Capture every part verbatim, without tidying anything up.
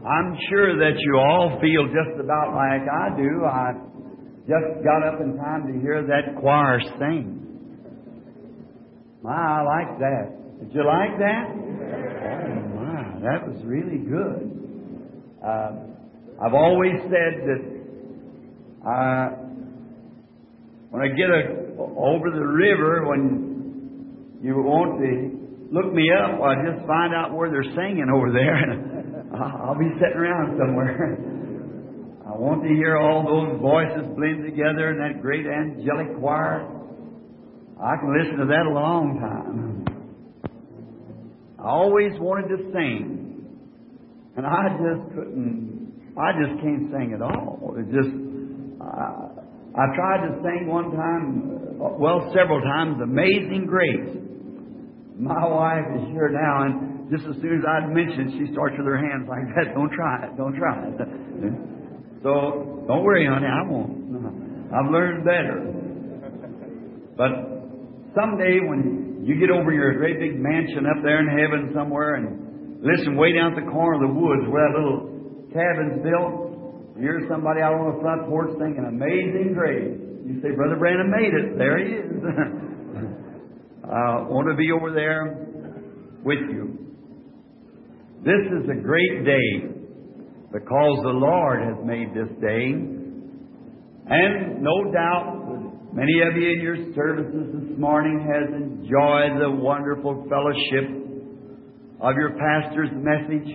I'm sure that you all feel just about like I do. I just got up in time to hear that choir sing. My, I like that. Did you like that? Oh, my, that was really good. Uh, I've always said that uh, when I get a, over the river, when you want to look me up, I just find out where they're singing over there, and I'll be sitting around somewhere. I want to hear all those voices blend together in that great angelic choir. I can listen to that a long time. I always wanted to sing, and I just couldn't. I just can't sing at all. It just. Uh, I tried to sing one time, well, several times, "Amazing Grace." My wife is here now, and just as soon as I'd mention it, she starts with her hands like that. Don't try it. Don't try it. So don't worry, honey. I won't. I've learned better. But someday when you get over your great big mansion up there in heaven somewhere, and listen, way down at the corner of the woods where that little cabin's built, you hear somebody out on the front porch singing "Amazing Grace." You say, "Brother Branham made it." There he is. I want to be over there with you. This is a great day because the Lord has made this day. And no doubt, many of you in your services this morning has enjoyed the wonderful fellowship of your pastor's message.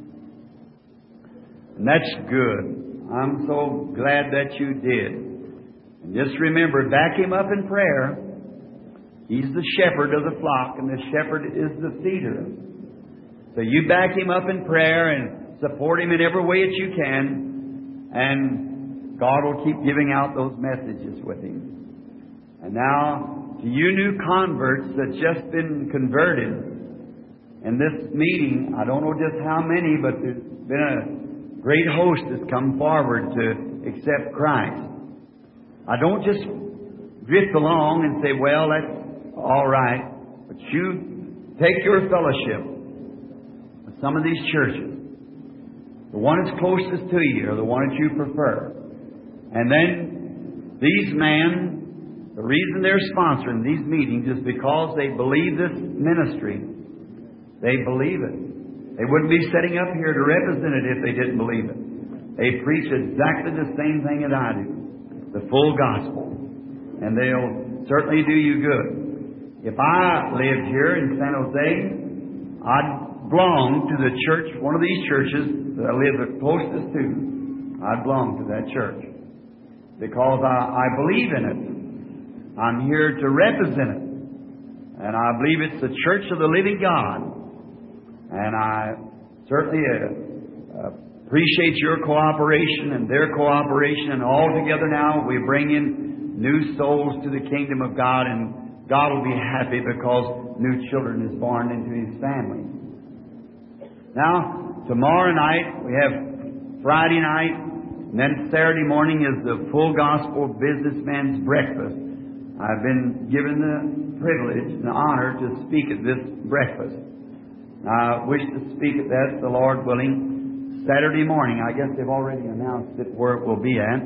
And that's good. I'm so glad that you did. And just remember, back him up in prayer. He's the shepherd of the flock, and the shepherd is the feeder. So you back him up in prayer and support him in every way that you can, and God will keep giving out those messages with him. And now, to you new converts that's just been converted in this meeting, I don't know just how many, but there's been a great host that's come forward to accept Christ. I don't just drift along and say, "Well, that's all right," but you take your fellowship with some of these churches, the one that's closest to you or the one that you prefer. And then these men, the reason they're sponsoring these meetings is because they believe this ministry. They believe it. They wouldn't be sitting up here to represent it if they didn't believe it. They preach exactly the same thing that I do, the full gospel. And they'll certainly do you good. If I lived here in San Jose, I'd belong to the church, one of these churches that I live the closest to. I'd belong to that church because I, I believe in it. I'm here to represent it. And I believe it's the church of the living God. And I certainly uh, appreciate your cooperation and their cooperation. And all together now we bring in new souls to the kingdom of God, and God will be happy because new children is born into His family. Now, tomorrow night, we have Friday night, and then Saturday morning is the Full Gospel Businessman's Breakfast. I've been given the privilege and the honor to speak at this breakfast. I wish to speak at that, the Lord willing, Saturday morning. I guess they've already announced it where it will be at.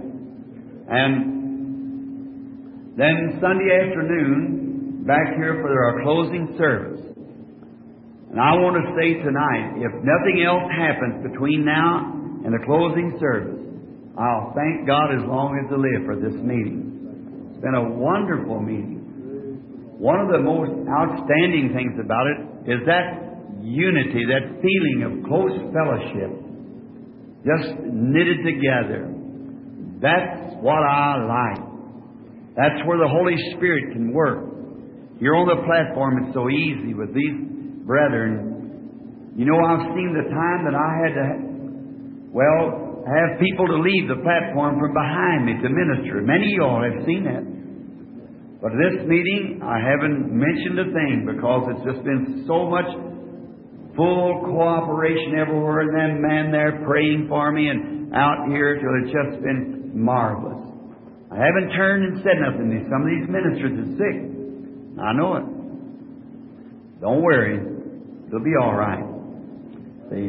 And then Sunday afternoon, back here for our closing service. And I want to say tonight, if nothing else happens between now and the closing service, I'll thank God as long as I live for this meeting. It's been a wonderful meeting. One of the most outstanding things about it is that unity, that feeling of close fellowship, just knitted together. That's what I like. That's where the Holy Spirit can work. Here on the platform, it's so easy with these brethren. You know, I've seen the time that I had to, well, have people to leave the platform from behind me to minister. Many of you all have seen that. But this meeting, I haven't mentioned a thing because it's just been so much full cooperation everywhere, and then man there praying for me and out here till it's just been marvelous. I haven't turned and said nothing to some of these ministers are sick. I know it. Don't worry. It'll be all right. See,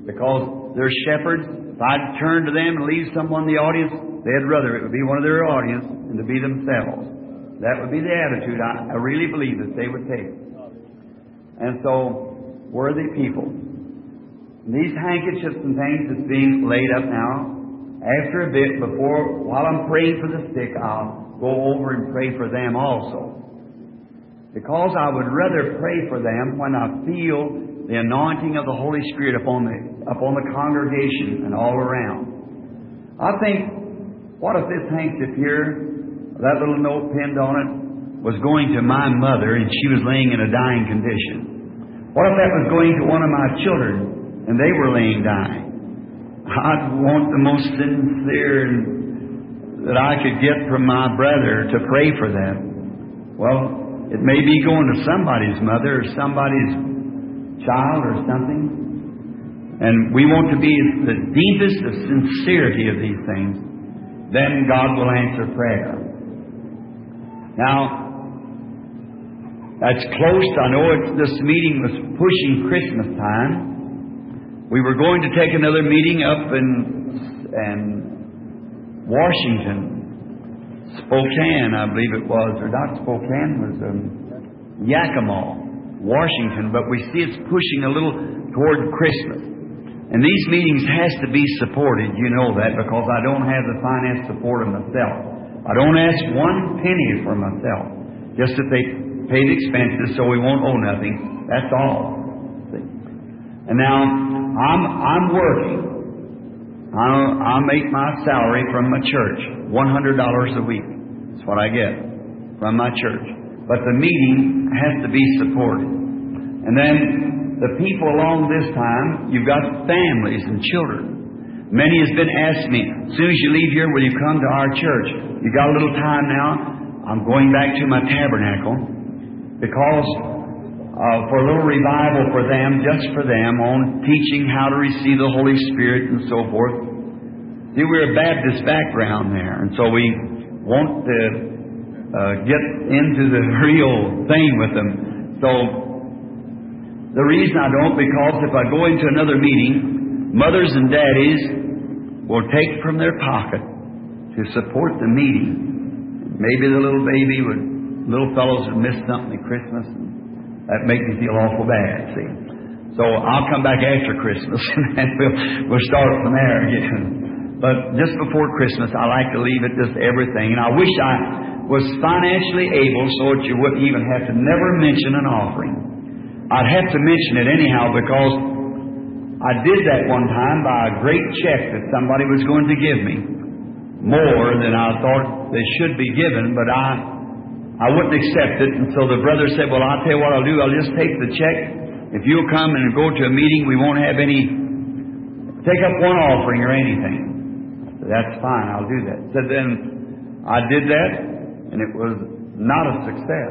Because they're shepherds. If I'd turn to them and leave someone in the audience, they'd rather it would be one of their audience than to be themselves. That would be the attitude I, I really believe that they would take. And so, worthy people. These handkerchiefs and things that's being laid up now, after a bit, before, while I'm praying for the sick, I'll go over and pray for them also. Because I would rather pray for them when I feel the anointing of the Holy Spirit upon the, upon the congregation and all around. I think, what if this handkerchief here, that little note pinned on it, was going to my mother and she was laying in a dying condition? What if that was going to one of my children and they were laying dying? I'd want the most sincere that I could get from my brother to pray for them. Well, it may be going to somebody's mother or somebody's child or something. And we want to be the deepest of sincerity of these things. Then God will answer prayer. Now, that's close. I know it's, this meeting was pushing Christmas time. We were going to take another meeting up in, in Washington, Spokane, I believe it was, or not Spokane, it was um, Yakima, Washington. But we see it's pushing a little toward Christmas. And these meetings has to be supported, you know that, because I don't have the finance support of myself. I don't ask one penny for myself, just that they pay the expenses so we won't owe nothing. That's all. See? And now, I'm I'm working. I I make my salary from my church, one hundred dollars a week. That's what I get from my church. But the meeting has to be supported. And then the people along this time, you've got families and children. Many has been asking me, as soon as you leave here, will you come to our church? You got a little time now? I'm going back to my tabernacle because uh, for a little revival for them, just for them, on teaching how to receive the Holy Spirit and so forth. See, we're a Baptist background there, and so we want to uh, get into the real thing with them. So the reason I don't, because if I go into another meeting, mothers and daddies will take from their pocket to support the meeting. Maybe the little baby would, little fellows would miss something at Christmas. And that makes me feel awful bad, see. So I'll come back after Christmas and we'll, we'll start from there again. But just before Christmas, I like to leave it just everything. And I wish I was financially able so that you wouldn't even have to never mention an offering. I'd have to mention it anyhow because I did that one time by a great check that somebody was going to give me. More than I thought they should be given, but I I wouldn't accept it. And so the brother said, well, I'll tell you what I'll do. I'll just take the check. If you'll come and go to a meeting, we won't have any, take up one offering or anything. So that's fine. I'll do that. So then I did that, and it was not a success.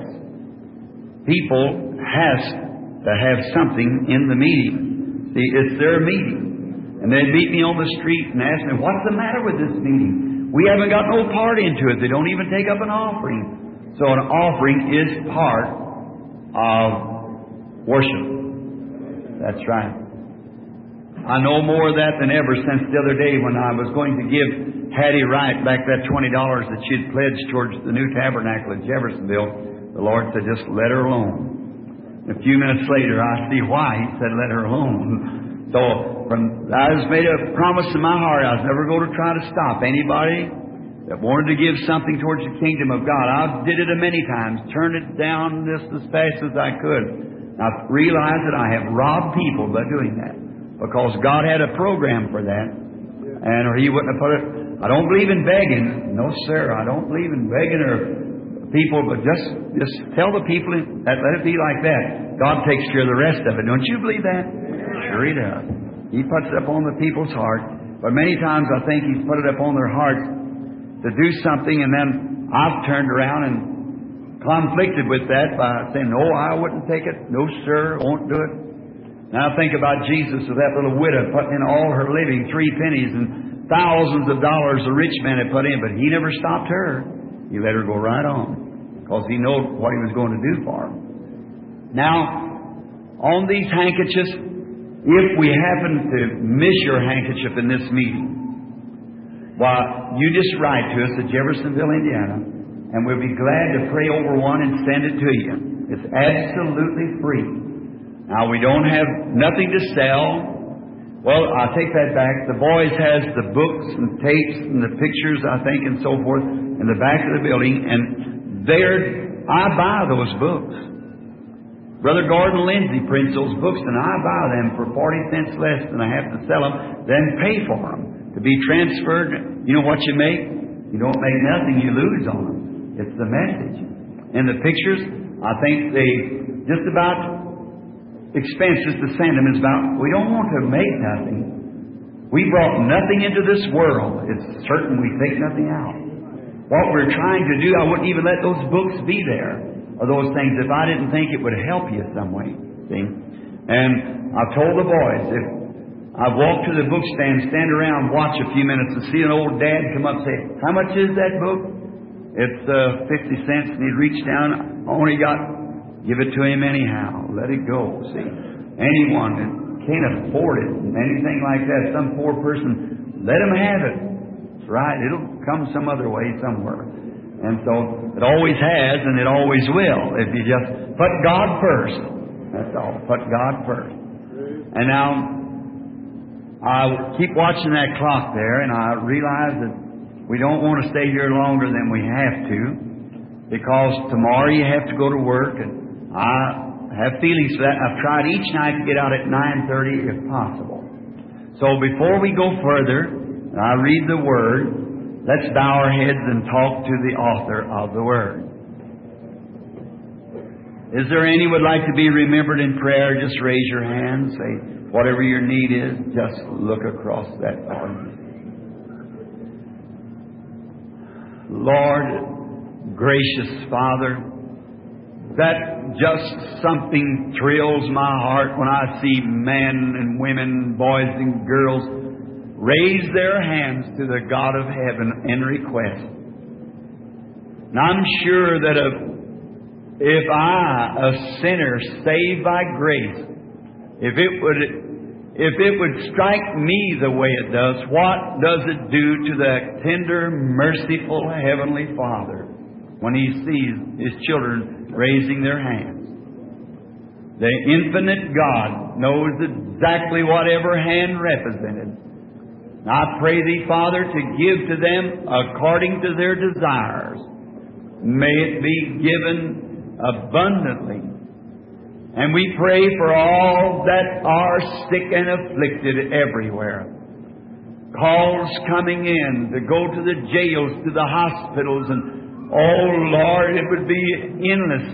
People has to have something in the meeting. See, it's their meeting. And they'd meet me on the street and ask me, what's the matter with this meeting? We haven't got no part into it. They don't even take up an offering. So an offering is part of worship. That's right. I know more of that than ever since the other day when I was going to give Hattie Wright back that twenty dollars that she'd pledged towards the new tabernacle at Jeffersonville. The Lord said, just let her alone. A few minutes later, I see why. He said, let her alone. So, from, I just made a promise in my heart I was never going to try to stop anybody that wanted to give something towards the kingdom of God. I did it a many times, turned it down just as fast as I could. I realized that I have robbed people by doing that because God had a program for that, and or He wouldn't have put it. I don't believe in begging. No, sir, I don't believe in begging or people, but just just tell the people that let it be like that. God takes care of the rest of it. Don't you believe that? Sure He does. He puts it up on the people's heart. But many times I think He's put it up on their hearts to do something, and then I've turned around and conflicted with that by saying, no, I wouldn't take it. No, sir, won't do it. Now I think about Jesus with that little widow putting in all her living, three pennies, and thousands of dollars the rich man had put in, but He never stopped her. He let her go right on because He knew what He was going to do for her. Now, on these handkerchiefs, if we happen to miss your handkerchief in this meeting, why, you just write to us at Jeffersonville, Indiana, and we'll be glad to pray over one and send it to you. It's absolutely free. Now, we don't have nothing to sell. Well, I'll take that back. The boys has the books and tapes and the pictures, I think, and so forth in the back of the building, and there, I buy those books. Brother Gordon Lindsay prints those books, and I buy them for forty cents less than I have to sell them, then pay for them. To be transferred, you know what you make? You don't make nothing, you lose on them. It's the message. And the pictures, I think they just about expenses to send them is about, we don't want to make nothing. We brought nothing into this world. It's certain we take nothing out. What we're trying to do, I wouldn't even let those books be there, or those things, if I didn't think it would help you some way. See? And I've told the boys, if I walk to the bookstand, stand around, watch a few minutes, and see an old dad come up and say, how much is that book? It's uh, fifty cents, and he'd reach down, only got, give it to him anyhow. Let it go, see. Anyone that can't afford it, anything like that, some poor person, let him have it. That's right. It'll come some other way somewhere. And so it always has, and it always will, if you just put God first. That's all. Put God first. And now, I keep watching that clock there, and I realize that we don't want to stay here longer than we have to, because tomorrow you have to go to work, and I have feelings for that. I've tried each night to get out at nine thirty if possible. So before we go further, and I read the Word, let's bow our heads and talk to the author of the Word. Is there any would like to be remembered in prayer? Just raise your hand. Say whatever your need is. Just look across that audience. Lord, gracious Father, that just something thrills my heart when I see men and women, boys and girls raise their hands to the God of heaven in request. And I'm sure that if, if I, a sinner saved by grace, if it would if it would strike me the way it does, what does it do to the tender, merciful Heavenly Father when He sees His children raising their hands? The infinite God knows exactly whatever hand represented. And I pray Thee, Father, to give to them according to their desires. May it be given abundantly. And we pray for all that are sick and afflicted everywhere. Calls coming in to go to the jails, to the hospitals, and oh Lord, it would be endless.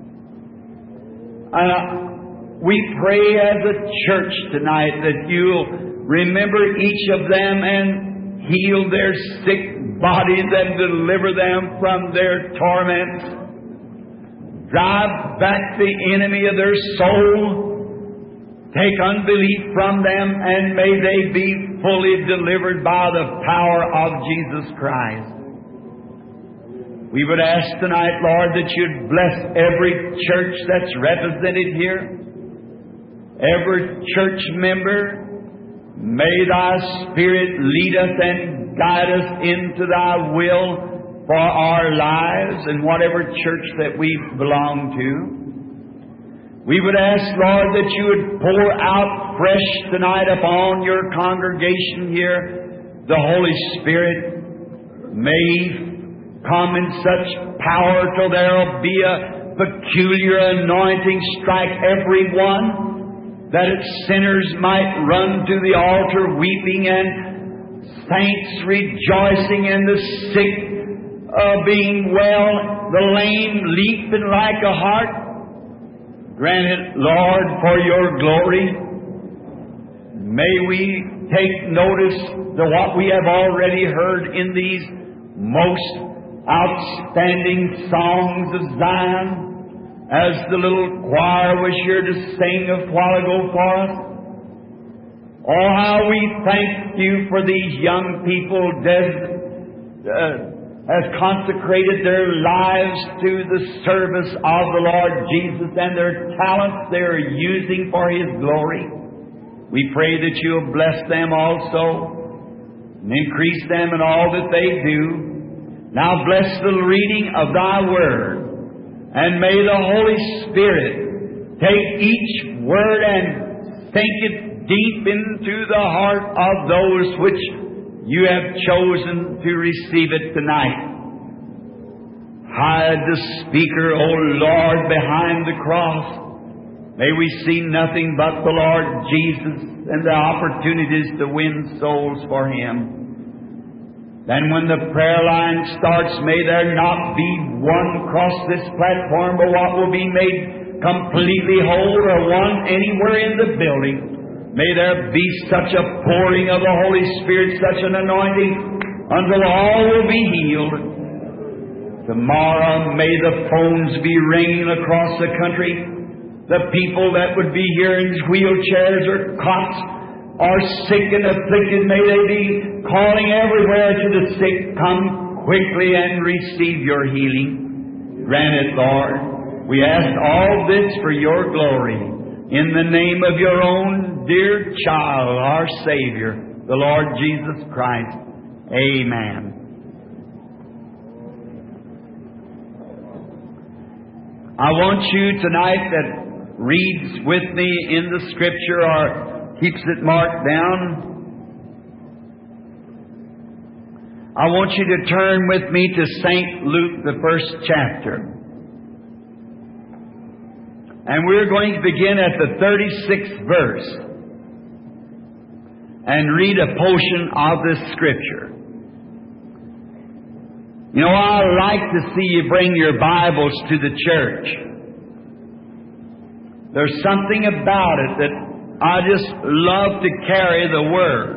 Uh, we pray as a church tonight that You'll remember each of them and heal their sick bodies and deliver them from their torments. Drive back the enemy of their soul. Take unbelief from them, and may they be fully delivered by the power of Jesus Christ. We would ask tonight, Lord, that You'd bless every church that's represented here, every church member. May Thy Spirit lead us and guide us into Thy will for our lives and whatever church that we belong to. We would ask, Lord, that You would pour out fresh tonight upon Your congregation here. The Holy Spirit may come in such power till there will be a peculiar anointing strike everyone, that its sinners might run to the altar weeping and saints rejoicing, and the sick Uh, being well, the lame leaping like a hart. Grant it, Lord, for Your glory. May we take notice to what we have already heard in these most outstanding songs of Zion, as the little choir was here to sing a while ago for us. Oh, how we thank You for these young people des- uh, has consecrated their lives to the service of the Lord Jesus, and their talents they are using for His glory. We pray that You'll bless them also and increase them in all that they do. Now bless the reading of Thy Word, and may the Holy Spirit take each word and sink it deep into the heart of those which You have chosen to receive it tonight. Hide the speaker, O Lord, behind the cross. May we see nothing but the Lord Jesus and the opportunities to win souls for Him. Then when the prayer line starts, may there not be one across this platform, but what will be made completely whole, or one anywhere in the building. May there be such a pouring of the Holy Spirit, such an anointing, until all will be healed. Tomorrow may the phones be ringing across the country. The people that would be here in wheelchairs or cots are sick and afflicted. May they be calling everywhere to the sick, come quickly and receive Your healing. Grant it, Lord. We ask all this for Your glory. In the name of Your own dear child, our Savior, the Lord Jesus Christ. Amen. I want you tonight that reads with me in the Scripture or keeps it marked down, I want you to turn with me to Saint Luke, the first chapter. And we're going to begin at the thirty-sixth verse and read a portion of this Scripture. You know, I like to see you bring your Bibles to the church. There's something about it that I just love to carry the Word.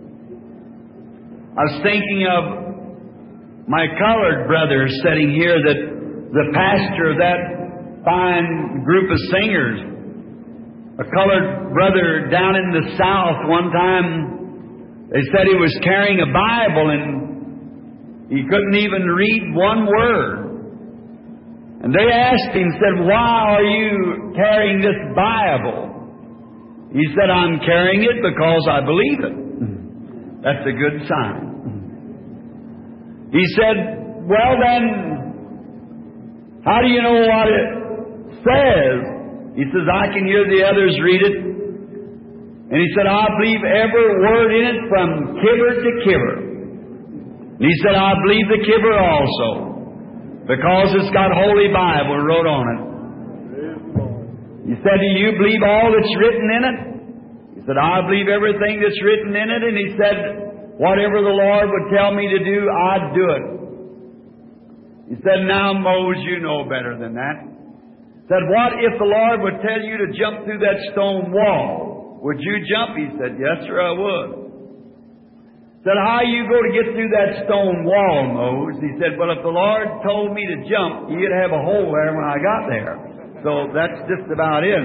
I was thinking of my colored brother sitting here, that the pastor of that fine group of singers, a colored brother down in the South. One time they said he was carrying a Bible and he couldn't even read one word. And they asked him, said, "Why are you carrying this Bible?" He said, "I'm carrying it because I believe it." That's a good sign. He said, "Well then, how do you know what it says?" He says, "I can hear the others read it." And he said, "I believe every word in it from kiver to kiver." And he said, "I believe the kiver also, because it's got Holy Bible wrote on it." He said, "Do you believe all that's written in it?" He said, "I believe everything that's written in it." And he said, "Whatever the Lord would tell me to do, I'd do it." He said, "Now, Mose, you know better than that." He said, "What if the Lord would tell you to jump through that stone wall? Would you jump?" He said, "Yes, sir, I would." He said, "How you go to get through that stone wall, Mose?" He said, "Well, if the Lord told me to jump, He'd have a hole there when I got there. So that's just about it."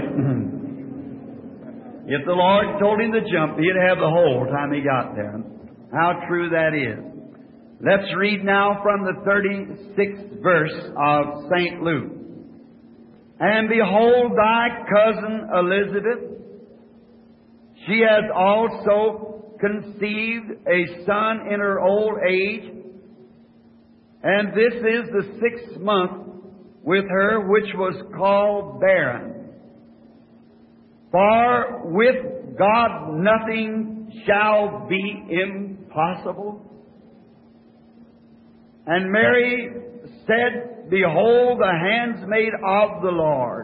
If the Lord told him to jump, He'd have the hole by the time he got there. How true that is. Let's read now from the thirty-sixth verse of Saint Luke. "And behold, thy cousin Elizabeth, she has also conceived a son in her old age, and this is the sixth month with her, which was called barren. For with God nothing shall be impossible." And Mary said, "Behold, the handmaid of the Lord.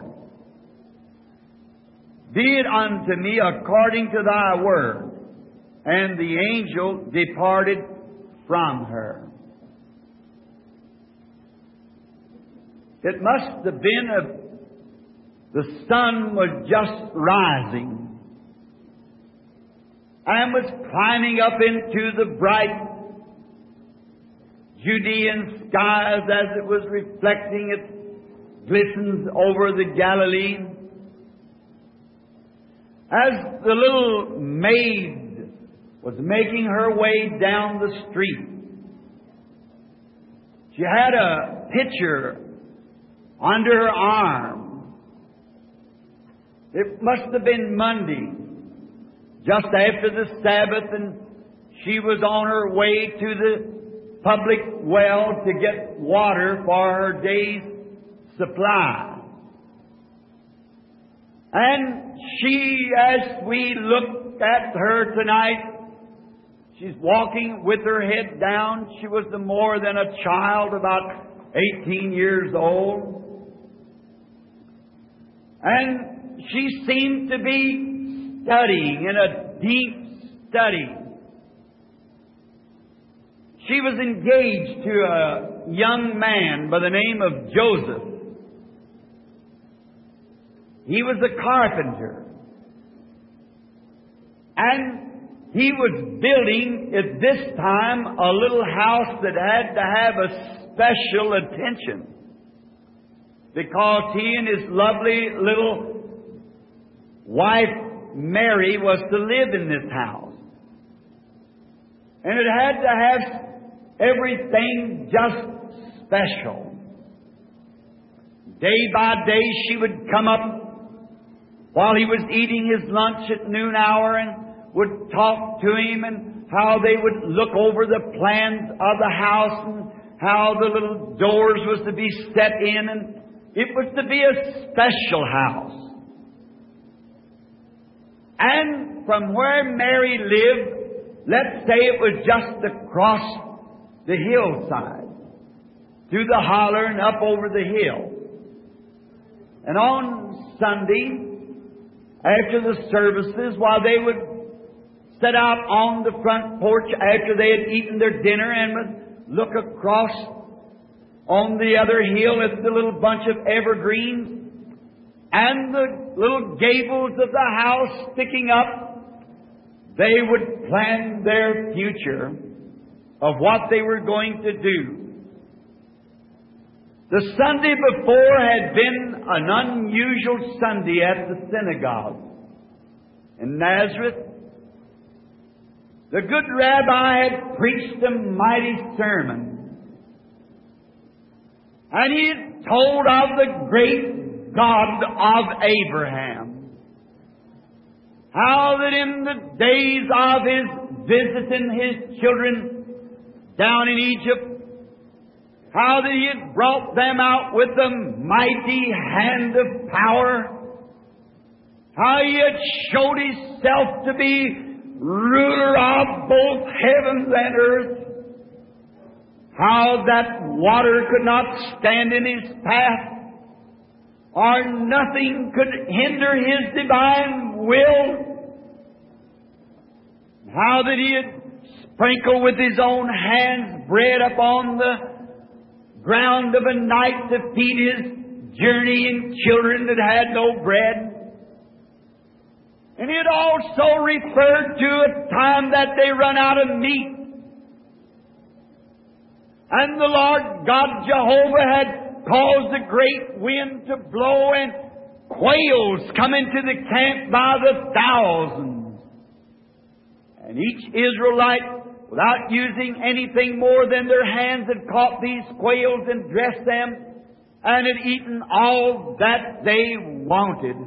Be it unto me according to thy word. And the angel departed from her." It must have been a, the sun was just rising and was climbing up into the bright Judean skies as it was reflecting its glistens over the Galilee. As the little maid was making her way down the street, she had a pitcher under her arm. It must have been Monday, just after the Sabbath, and she was on her way to the public well to get water for her day's supply. And she, as we look at her tonight, she's walking with her head down. She was no more than a child, about eighteen years old. And she seemed to be studying in a deep study. She was engaged to a young man by the name of Joseph. He was a carpenter. And he was building at this time a little house that had to have a special attention, because he and his lovely little wife Mary was to live in this house. And it had to have everything just special. Day by day she would come up while he was eating his lunch at noon hour and would talk to him, and how they would look over the plans of the house and how the little doors was to be set in, and it was to be a special house. And from where Mary lived, let's say it was just across the hillside, through the holler and up over the hill. And on Sunday, after the services, while they would sit out on the front porch after they had eaten their dinner and would look across on the other hill at the little bunch of evergreens and the little gables of the house sticking up, they would plan their future of what they were going to do. The Sunday before had been an unusual Sunday at the synagogue in Nazareth. The good rabbi had preached a mighty sermon, and he had told of the great God of Abraham, how that in the days of his visiting his children down in Egypt, how that he had brought them out with a mighty hand of power, how he had showed himself to be ruler of both heavens and earth, how that water could not stand in his path, or nothing could hinder his divine will, how that he had sprinkled with his own hands bread upon the ground of a night to feed his journeying children that had no bread. And it also referred to a time that they run out of meat. And the Lord God Jehovah had caused a great wind to blow, and quails come into the camp by the thousands. And each Israelite, without using anything more than their hands, had caught these quails and dressed them and had eaten all that they wanted.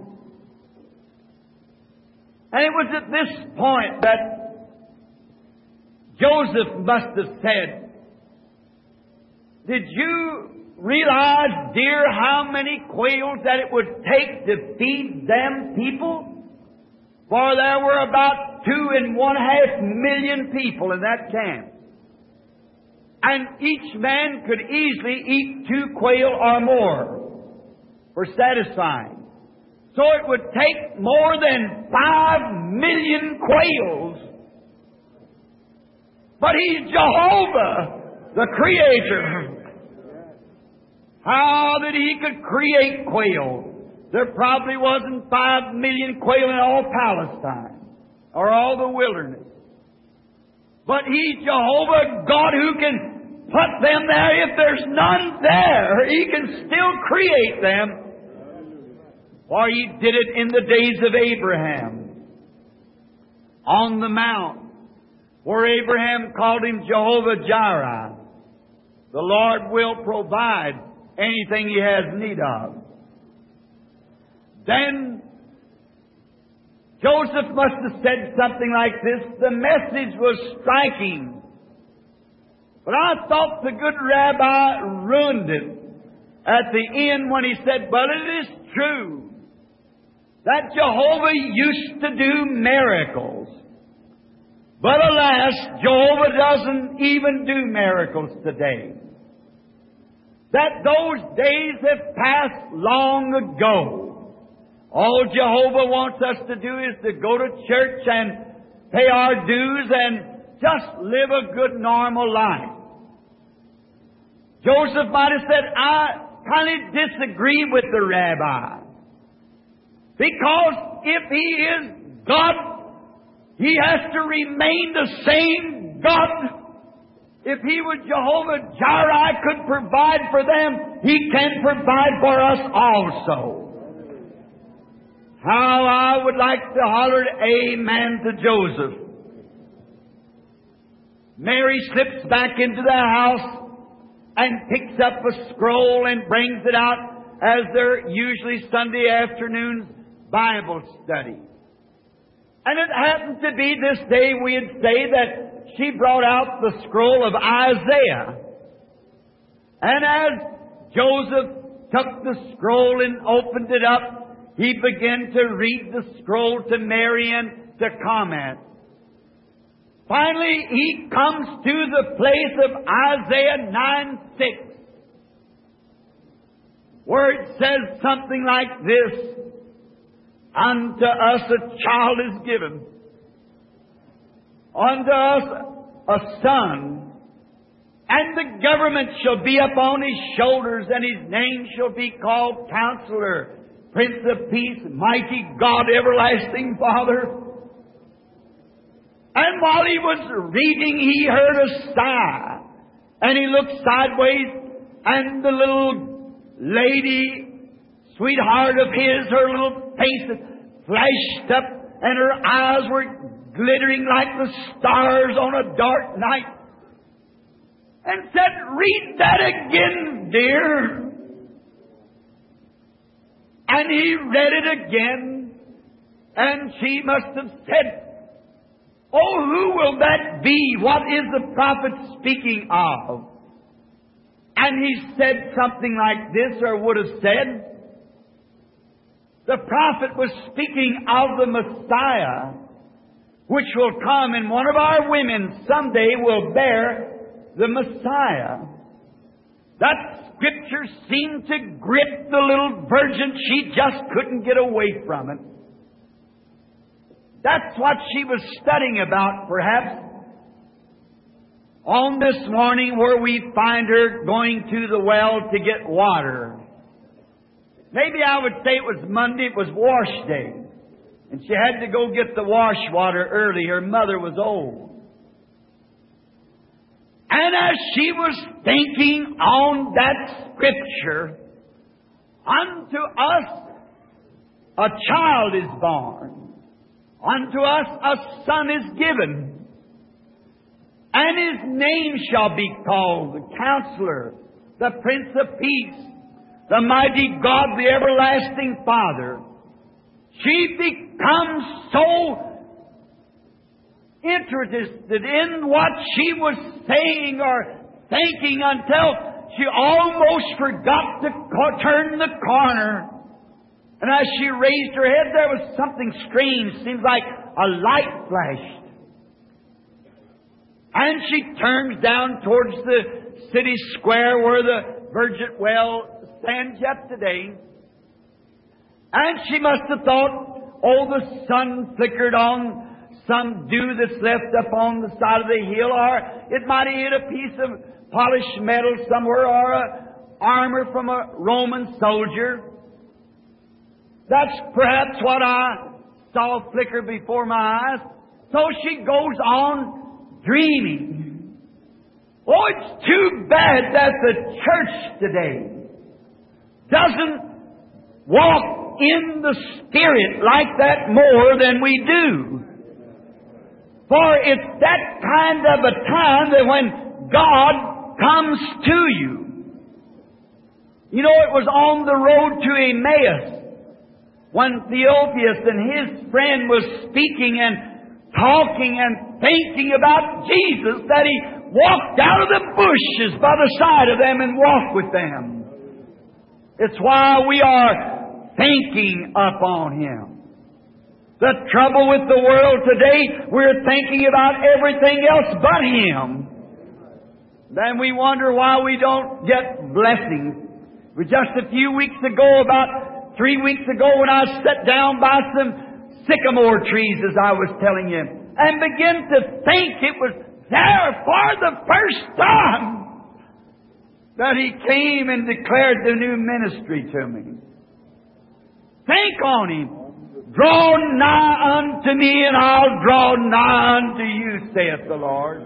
And it was at this point that Joseph must have said, "Did you realize, dear, how many quails that it would take to feed them people? For there were about two and one half million people in that camp. And each man could easily eat two quail or more for satisfying. So it would take more than five million quails. But He's Jehovah, the Creator. How that He could create quail? There probably wasn't five million quail in all Palestine or all the wilderness. But He's Jehovah, God, who can put them there. If there's none there, He can still create them. For He did it in the days of Abraham on the mount, where Abraham called Him Jehovah Jireh. The Lord will provide anything he has need of. Then Joseph must have said something like this. The message was striking. But I thought the good rabbi ruined it at the end when he said, but it is true that Jehovah used to do miracles. But alas, Jehovah doesn't even do miracles today. That those days have passed long ago. All Jehovah wants us to do is to go to church and pay our dues and just live a good normal life. Joseph might have said, I kind of disagree with the rabbi. Because if he is God, he has to remain the same God. If he was Jehovah Jireh, could provide for them, he can provide for us also. How I would like to holler amen to Joseph. Mary slips back into the house and picks up a scroll and brings it out as their usually Sunday afternoon Bible study. And it happened to be this day we'd say that she brought out the scroll of Isaiah. And as Joseph took the scroll and opened it up, he began to read the scroll to Mary and to comment. Finally, he comes to the place of Isaiah nine six, where it says something like this, unto us a child is given, unto us a son, and the government shall be upon his shoulders, and his name shall be called Counselor, Prince of Peace, Mighty God, Everlasting Father. And while he was reading, he heard a sigh. And he looked sideways, and the little lady, sweetheart of his, her little face flashed up, and her eyes were glittering like the stars on a dark night. And said, read that again, dear. And he read it again, and she must have said, oh, who will that be? What is the prophet speaking of? And he said something like this, or would have said, the prophet was speaking of the Messiah, which will come, and one of our women someday will bear the Messiah. That Scripture seemed to grip the little virgin. She just couldn't get away from it. That's what she was studying about, perhaps, on this morning where we find her going to the well to get water. Maybe I would say it was Monday, it was wash day. And she had to go get the wash water early. Her mother was old. And as she was thinking on that Scripture, unto us a child is born, unto us a son is given, and his name shall be called the Counselor, the Prince of Peace, the Mighty God, the Everlasting Father. She becomes so interested in what she was saying or thinking until she almost forgot to co- turn the corner. And as she raised her head, there was something strange. Seems like a light flashed. And she turns down towards the city square where the Virgin Well stands yet today. And she must have thought, oh, the sun flickered on some dew that's left up on the side of the hill, or it might have hit a piece of polished metal somewhere, or a armor from a Roman soldier. That's perhaps what I saw flicker before my eyes. So she goes on dreaming. Oh, it's too bad that the church today doesn't walk in the Spirit like that more than we do. For it's that kind of a time that when God comes to you. You know, it was on the road to Emmaus when Theophilus and his friend was speaking and talking and thinking about Jesus, that he walked out of the bushes by the side of them and walked with them. It's why we are thinking upon Him. The trouble with the world today, we're thinking about everything else but Him. Then we wonder why we don't get blessings. Just a few weeks ago, about three weeks ago, when I sat down by some sycamore trees, as I was telling you, and began to think it was there for the first time that He came and declared the new ministry to me. Think on Him. Draw nigh unto me, and I'll draw nigh unto you, saith the Lord.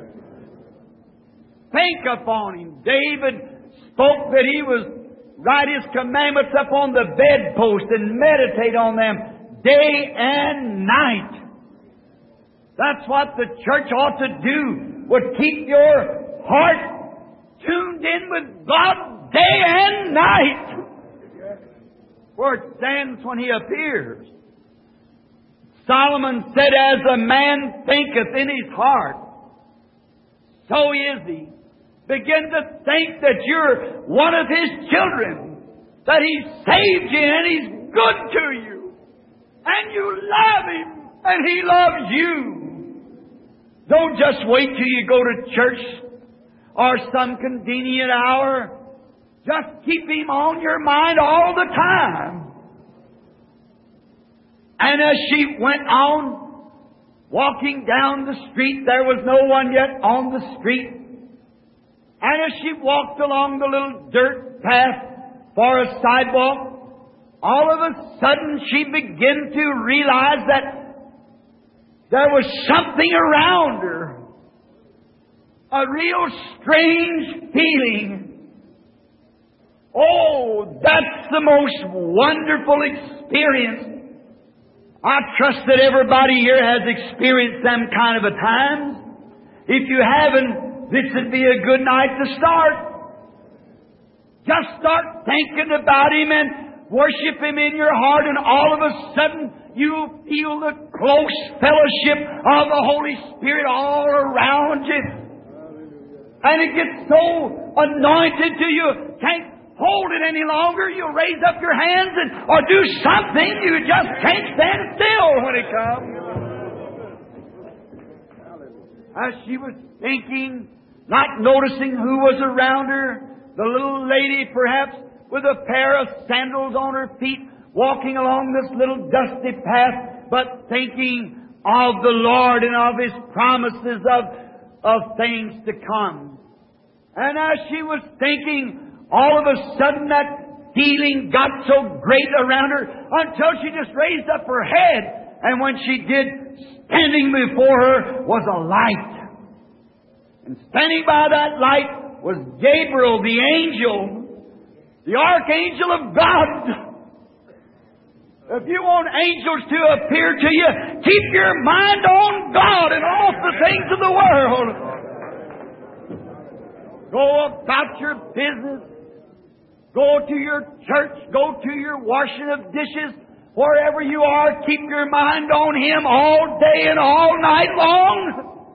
Think upon Him. David spoke that he was write His commandments up on the bedpost and meditate on them day and night. That's what the church ought to do, would keep your heart tuned in with God day and night, where it stands when He appears. Solomon said, as a man thinketh in his heart, so is he. Begin to think that you're one of His children, that He saved you and He's good to you, and you love Him and He loves you. Don't just wait till you go to church or some convenient hour. Just keep Him on your mind all the time. And as she went on, walking down the street, there was no one yet on the street. And as she walked along the little dirt path for a sidewalk, all of a sudden she began to realize that there was something around her. A real strange feeling. Oh, that's the most wonderful experience. I trust that everybody here has experienced some kind of a time. If you haven't, this would be a good night to start. Just start thinking about Him and worship Him in your heart, and all of a sudden you'll feel the close fellowship of the Holy Spirit all around you. And it gets so anointed to you, can't hold it any longer. You'll raise up your hands and or do something. You just can't stand still when it comes. As she was thinking, not noticing who was around her, the little lady perhaps with a pair of sandals on her feet, walking along this little dusty path, but thinking of the Lord and of His promises of, of things to come. And as she was thinking, all of a sudden that feeling got so great around her until she just raised up her head. And when she did, standing before her was a light. And standing by that light was Gabriel, the angel, the archangel of God. If you want angels to appear to you, keep your mind on God and off the things of the world. Go about your business. Go to your church. Go to your washing of dishes. Wherever you are, keep your mind on Him all day and all night long.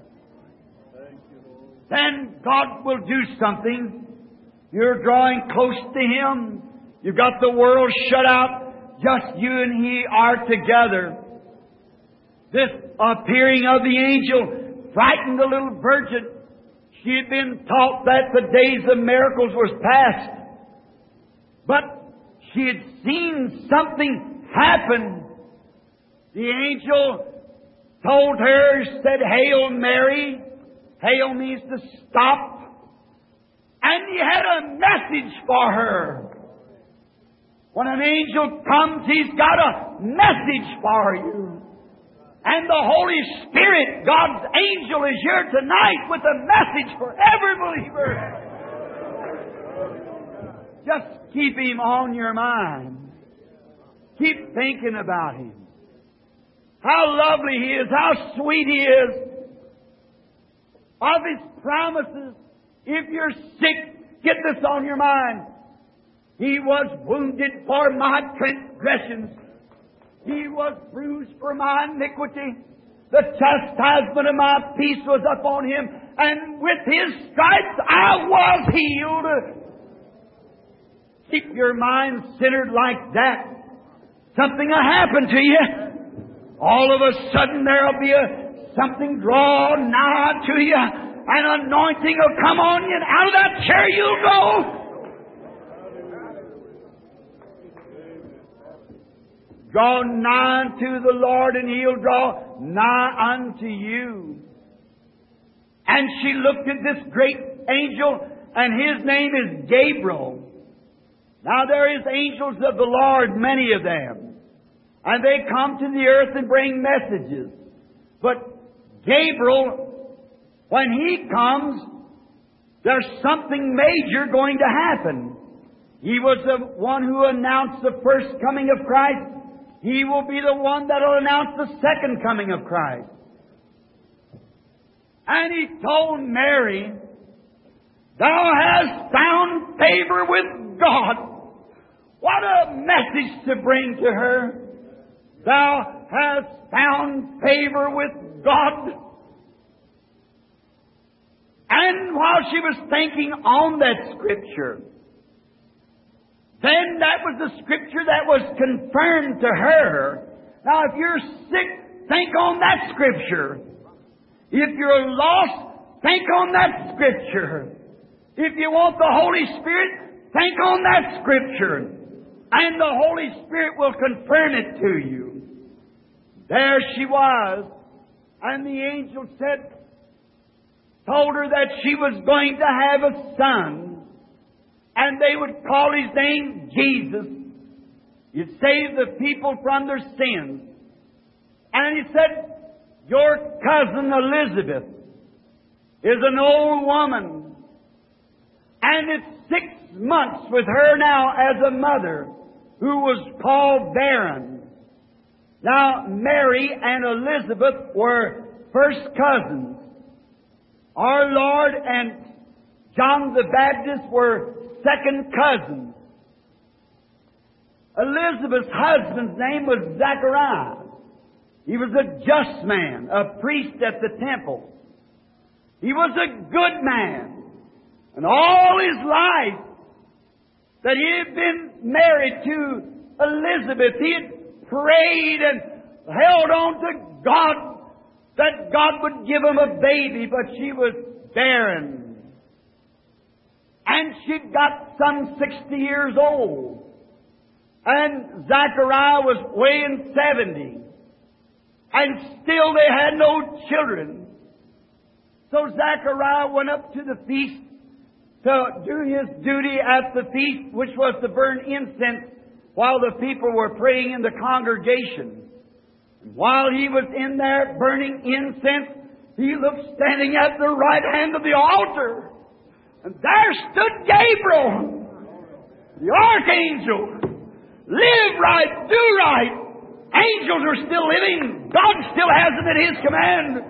Then God will do something. You're drawing close to Him. You've got the world shut out. Just you and He are together. This appearing of the angel frightened the little virgin. She had been taught that the days of miracles was past. But she had seen something happen. The angel told her, said, Hail Mary. Hail means to stop. And he had a message for her. When an angel comes, he's got a message for you. And the Holy Spirit, God's angel, is here tonight with a message for every believer. Just keep Him on your mind. Keep thinking about Him. How lovely He is, how sweet He is. Of His promises, if you're sick, get this on your mind. He was wounded for my transgressions. He was bruised for my iniquity. The chastisement of my peace was upon Him, and with His stripes I was healed. Keep your mind centered like that. Something will happen to you. All of a sudden there'll be a something draw nigh to you. An anointing will come on you, and out of that chair you'll go. Draw nigh unto the Lord, and He'll draw nigh unto you. And she looked at this great angel, and his name is Gabriel. Now there is angels of the Lord, many of them. And they come to the earth and bring messages. But Gabriel, when he comes, there's something major going to happen. He was the one who announced the first coming of Christ. He will be the one that will announce the second coming of Christ. And he told Mary, "Thou hast found favor with God." What a message to bring to her. Thou hast found favor with God. And while she was thinking on that Scripture, then that was the Scripture that was confirmed to her. Now if you're sick, think on that Scripture. If you're lost, think on that Scripture. If you want the Holy Spirit, think on that Scripture. And the Holy Spirit will confirm it to you. There she was. And the angel said, told her that she was going to have a son. And they would call His name Jesus. He'd save the people from their sins. And He said, your cousin Elizabeth is an old woman. And it's six months with her now as a mother, who was called barren. Now, Mary and Elizabeth were first cousins. Our Lord and John the Baptist were second cousins. Elizabeth's husband's name was Zachariah. He was a just man, a priest at the temple. He was a good man. And all his life that he had been married to Elizabeth, he had prayed and held on to God that God would give him a baby, but she was barren. And she'd got some sixty years old. And Zachariah was weighing seventy. And still they had no children. So Zachariah went up to the feast to do his duty at the feast, which was to burn incense while the people were praying in the congregation. And while he was in there burning incense, he looked standing at the right hand of the altar. And there stood Gabriel, the archangel. Live right, do right. Angels are still living. God still has them at His command.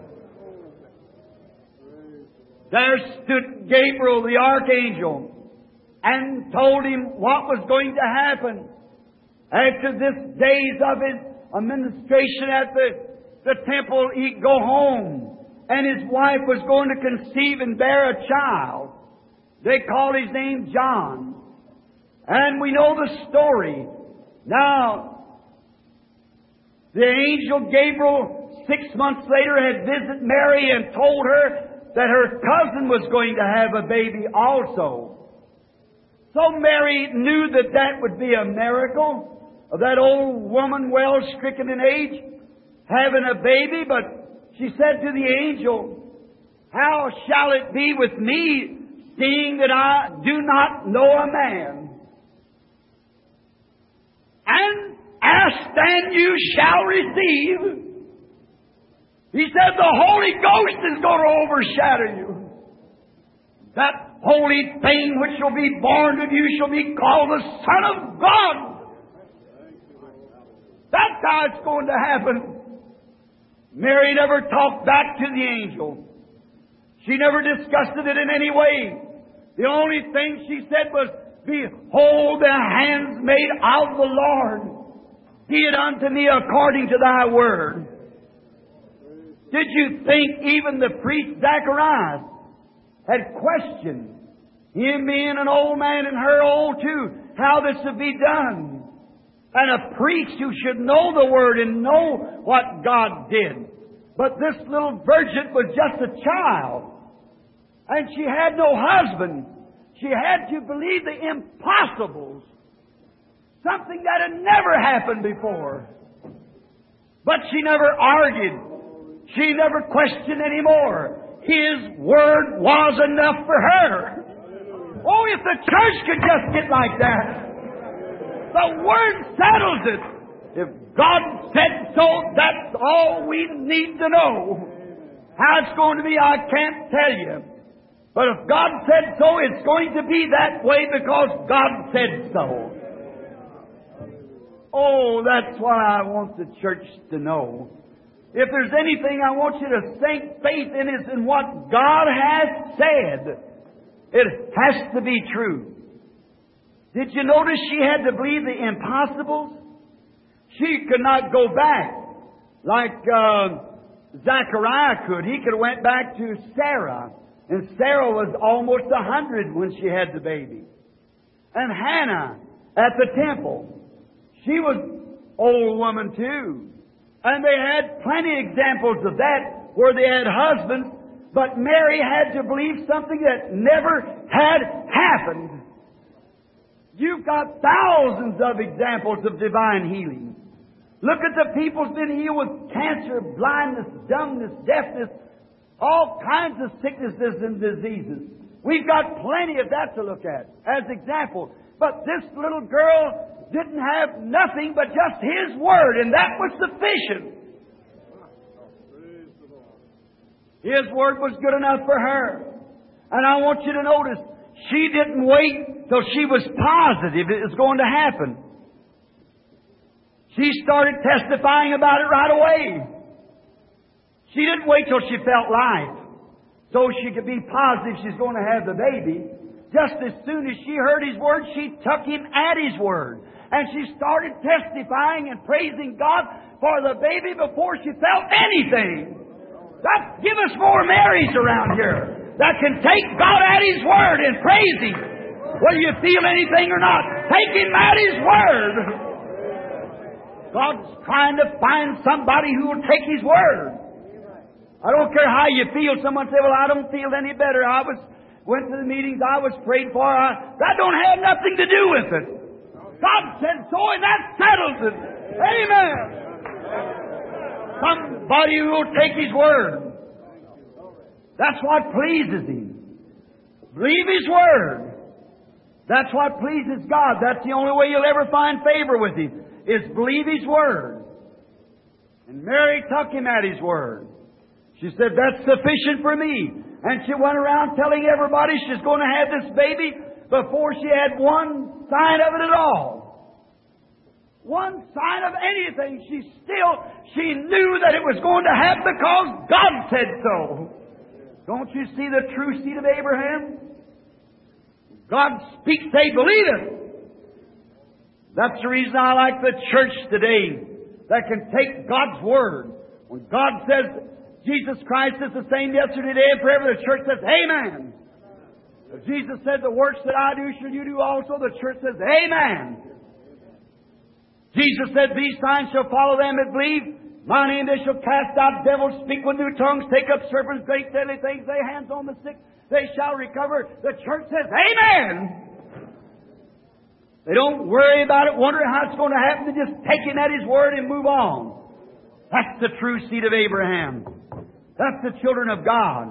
There stood Gabriel, the archangel, and told him what was going to happen. After this days of his administration at the, the temple, he'd go home. And his wife was going to conceive and bear a child. They called his name John. And we know the story. Now, the angel Gabriel, six months later, had visited Mary and told her that her cousin was going to have a baby also. So Mary knew that that would be a miracle of that old woman, well stricken in age, having a baby. But she said to the angel, how shall it be with me, seeing that I do not know a man? And ask and you shall receive. He said the Holy Ghost is going to overshadow you. That holy thing which shall be born of you shall be called the Son of God. That's how it's going to happen. Mary never talked back to the angel. She never discussed it in any way. The only thing she said was, behold, the hands made of the Lord. be it unto me according to thy word. Did you think even the priest Zacharias had questioned, him being an old man and her old too, how this would be done? And a priest who should know the Word and know what God did. But this little virgin was just a child. And she had no husband. She had to believe the impossibles. Something that had never happened before. But she never argued. She never questioned anymore. His Word was enough for her. Oh, if the church could just get like that. The Word settles it. If God said so, that's all we need to know. How it's going to be, I can't tell you. But if God said so, it's going to be that way because God said so. Oh, that's what I want the church to know. If there's anything I want you to sink faith in, is in what God has said. It has to be true. Did you notice she had to believe the impossibles? She could not go back like uh, Zachariah could. He could have went back to Sarah. And Sarah was almost a hundred when she had the baby. And Hannah at the temple. She was an old woman too. And they had plenty of examples of that where they had husbands. But Mary had to believe something that never had happened. You've got thousands of examples of divine healing. Look at the people who've been healed with cancer, blindness, dumbness, deafness, all kinds of sicknesses and diseases. We've got plenty of that to look at as example. But this little girl didn't have nothing but just His Word, and that was sufficient. His Word was good enough for her. And I want you to notice, she didn't wait till she was positive it was going to happen. She started testifying about it right away. She didn't wait till she felt life so she could be positive she's going to have the baby. Just as soon as she heard His Word, she took Him at His Word. And she started testifying and praising God for the baby before she felt anything. God, give us more Marys around here that can take God at His Word and praise Him. Whether you feel anything or not, take Him at His Word. God's trying to find somebody who will take His Word. I don't care how you feel. Someone say, well, I don't feel any better. I was went to the meetings I was prayed for. I, that don't have nothing to do with it. God said so, and that settles it. Amen. Somebody who will take His Word. That's what pleases Him. Believe His Word. That's what pleases God. That's the only way you'll ever find favor with Him, is believe His Word. And Mary took Him at His Word. She said, that's sufficient for me. And she went around telling everybody she's going to have this baby before she had one sign of it at all. One sign of anything. She still, she knew that it was going to happen because God said so. Don't you see the true seed of Abraham? God speaks, they believe it. That's the reason I like the church today that can take God's Word. When God says Jesus Christ is the same yesterday, today, and forever, the church says, Amen. If Jesus said, the works that I do shall you do also, the church says, Amen. Jesus said, these signs shall follow them that believe. My name they shall cast out devils, speak with new tongues, take up serpents, great deadly things, lay hands on the sick, they shall recover. The church says, Amen. They don't worry about it, wondering how it's going to happen. They just take Him at His Word and move on. That's the true seed of Abraham. That's the children of God.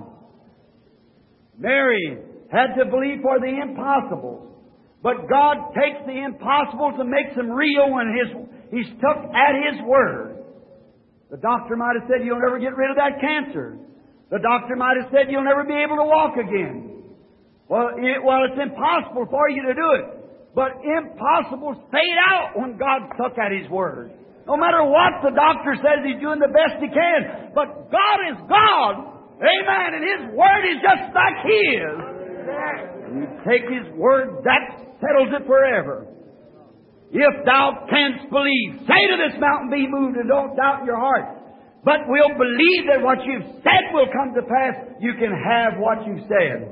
Mary had to believe for the impossibles. But God takes the impossibles and makes them real when His, He's took at His Word. The doctor might have said, you'll never get rid of that cancer. The doctor might have said, you'll never be able to walk again. Well, it, well, it's impossible for you to do it. But impossibles fade out when God took at His Word. No matter what the doctor says, he's doing the best he can. But God is God. Amen. And His Word is just like His. You take His Word, that settles it forever. If thou canst believe, say to this mountain, be moved, and don't doubt in your heart. But we'll believe that what you've said will come to pass. You can have what you've said.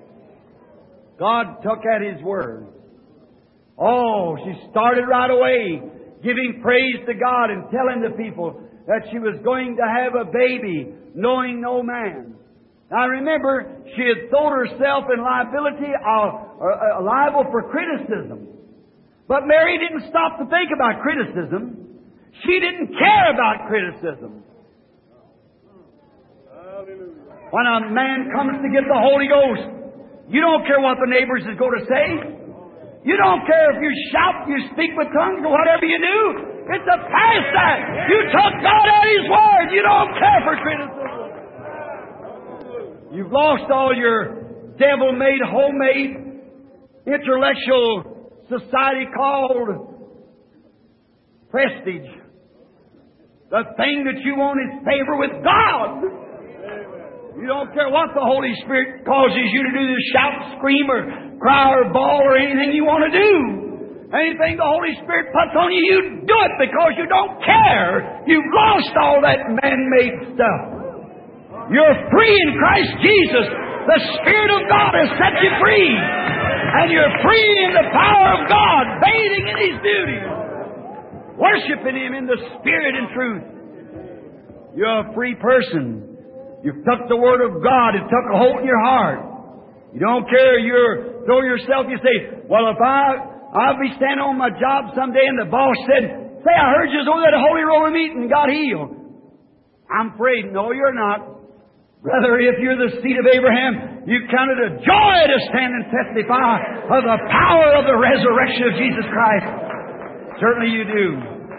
God took at His word. Oh, she started right away giving praise to God and telling the people that she was going to have a baby, knowing no man. Now remember, she had thrown herself in liability, uh, uh, liable for criticism. But Mary didn't stop to think about criticism. She didn't care about criticism. When a man comes to get the Holy Ghost, you don't care what the neighbors is going to say. You don't care if you shout, you speak with tongues, or whatever you do. It's a pastime. You took God at His word. You don't care for criticism. You've lost all your devil-made, homemade, intellectual society called prestige. The thing that you want is favor with God. You don't care what the Holy Spirit causes you to do, to shout, scream, or cry, or bawl, or anything you want to do. Anything the Holy Spirit puts on you, you do it because you don't care. You've lost all that man-made stuff. You're free in Christ Jesus. The Spirit of God has set you free. And you're free in the power of God, bathing in His beauty, worshiping Him in the Spirit and truth. You're a free person. You've took the Word of God and took a hold in your heart. You don't care. You throw yourself. You say, well, if I, I'll be standing on my job someday and the boss said, say, I heard you was over at a Holy Roller meeting and got healed. I'm afraid, no, you're not. Brother, if you're the seed of Abraham, you count it a joy to stand and testify of the power of the resurrection of Jesus Christ. Certainly you do.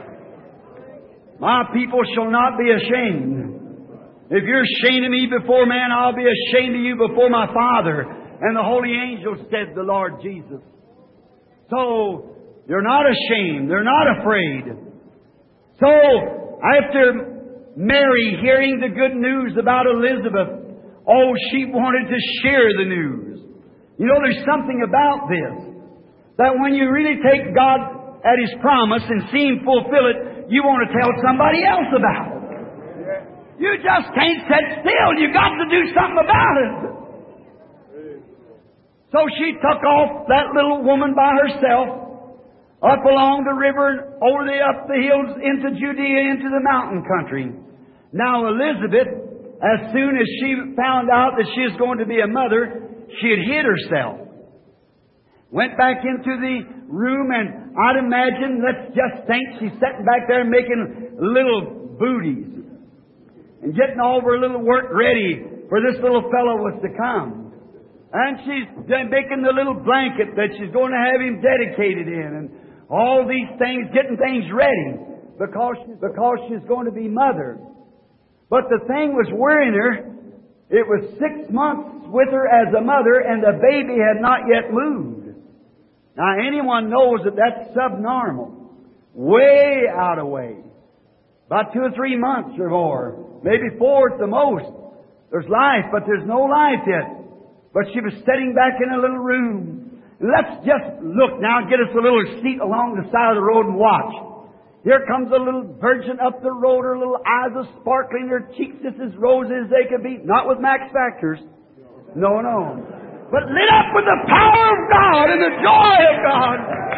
My people shall not be ashamed. If you're ashamed of me before man, I'll be ashamed of you before my Father and the holy angels, said the Lord Jesus. So, they're not ashamed. They're not afraid. So, after Mary hearing the good news about Elizabeth, oh, she wanted to share the news. You know, there's something about this, that when you really take God at His promise and see Him fulfill it, you want to tell somebody else about it. You just can't sit still. You got to do something about it. So she took off that little woman by herself up along the river, over the up the hills into Judea, into the mountain country. Now Elizabeth, as soon as she found out that she was going to be a mother, she had hid herself. Went back into the room, and I'd imagine, let's just think, she's sitting back there making little booties and getting all of her little work ready for this little fellow was to come. And she's making the little blanket that she's going to have him dedicated in, and all these things, getting things ready because, because she's going to be mother. But the thing was worrying her. It was six months with her as a mother, and the baby had not yet moved. Now anyone knows that that's subnormal. Way out of way. About two or three months or more. Maybe four at the most. There's life, but there's no life yet. But she was sitting back in a little room. Let's just look now and get us a little seat along the side of the road and watch. Here comes a little virgin up the road, her little eyes are sparkling, her cheeks just as rosy as they could be. Not with Max Factors. No, no. But lit up with the power of God and the joy of God.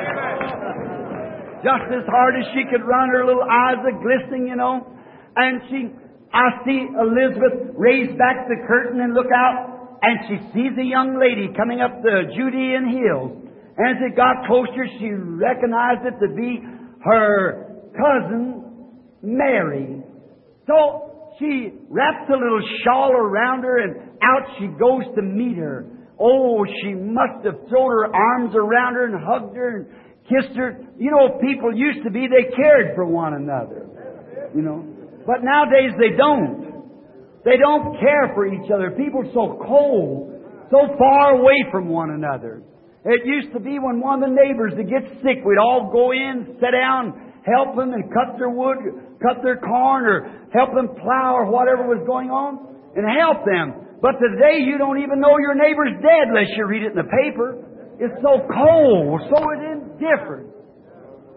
Just as hard as she could run, her little eyes are glistening, you know. And she, I see Elizabeth raise back the curtain and look out, and she sees a young lady coming up the Judean hills. And as it got closer, she recognized it to be her cousin, Mary. So she wraps a little shawl around her, and out she goes to meet her. Oh, she must have thrown her arms around her and hugged her and kissed her. You know, people used to be, they cared for one another. You know. But nowadays they don't. They don't care for each other. People are so cold, so far away from one another. It used to be when one of the neighbors would get sick, we'd all go in, sit down, help them and cut their wood, cut their corn, or help them plow or whatever was going on, and help them. But today you don't even know your neighbor's dead unless you read it in the paper. It's so cold, so indifferent.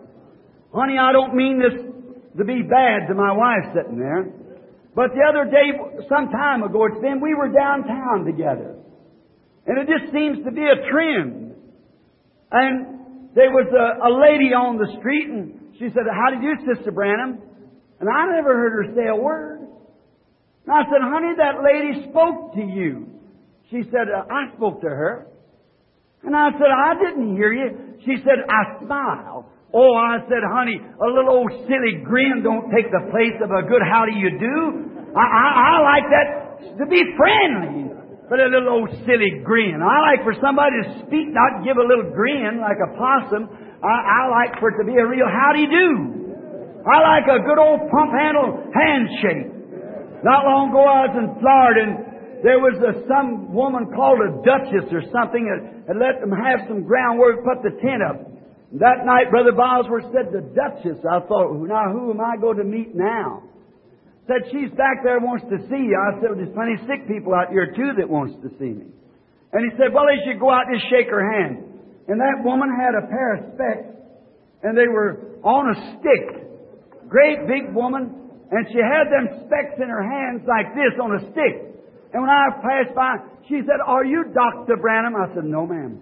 Honey, I don't mean this to be bad to my wife sitting there. But the other day, some time ago, it's been, we were downtown together. And it just seems to be a trend. And there was a, a lady on the street, and she said, "How do you do, Sister Branham?" And I never heard her say a word. And I said, "Honey, that lady spoke to you." She said, uh, "I spoke to her." And I said, "I didn't hear you." She said, "I smiled." Oh, I said, "Honey, a little old silly grin don't take the place of a good how do you do. I, I, I like that to be friendly, but a little old silly grin. I like for somebody to speak, not give a little grin like a possum. I, I like for it to be a real how do you do. I like a good old pump handle handshake. Not long ago I was in Florida, and there was a, some woman called a duchess or something that had let them have some ground where we put the tent up. That night, Brother Bosworth said, "The Duchess." I thought, now who am I going to meet now? Said, "She's back there, wants to see you." I said, "There's plenty of sick people out here too that wants to see me." And he said, "Well, they should go out and just shake her hand." And that woman had a pair of specs, and they were on a stick. Great big woman, and she had them specs in her hands like this on a stick. And when I passed by, she said, "Are you Doctor Branham?" I said, "No, ma'am."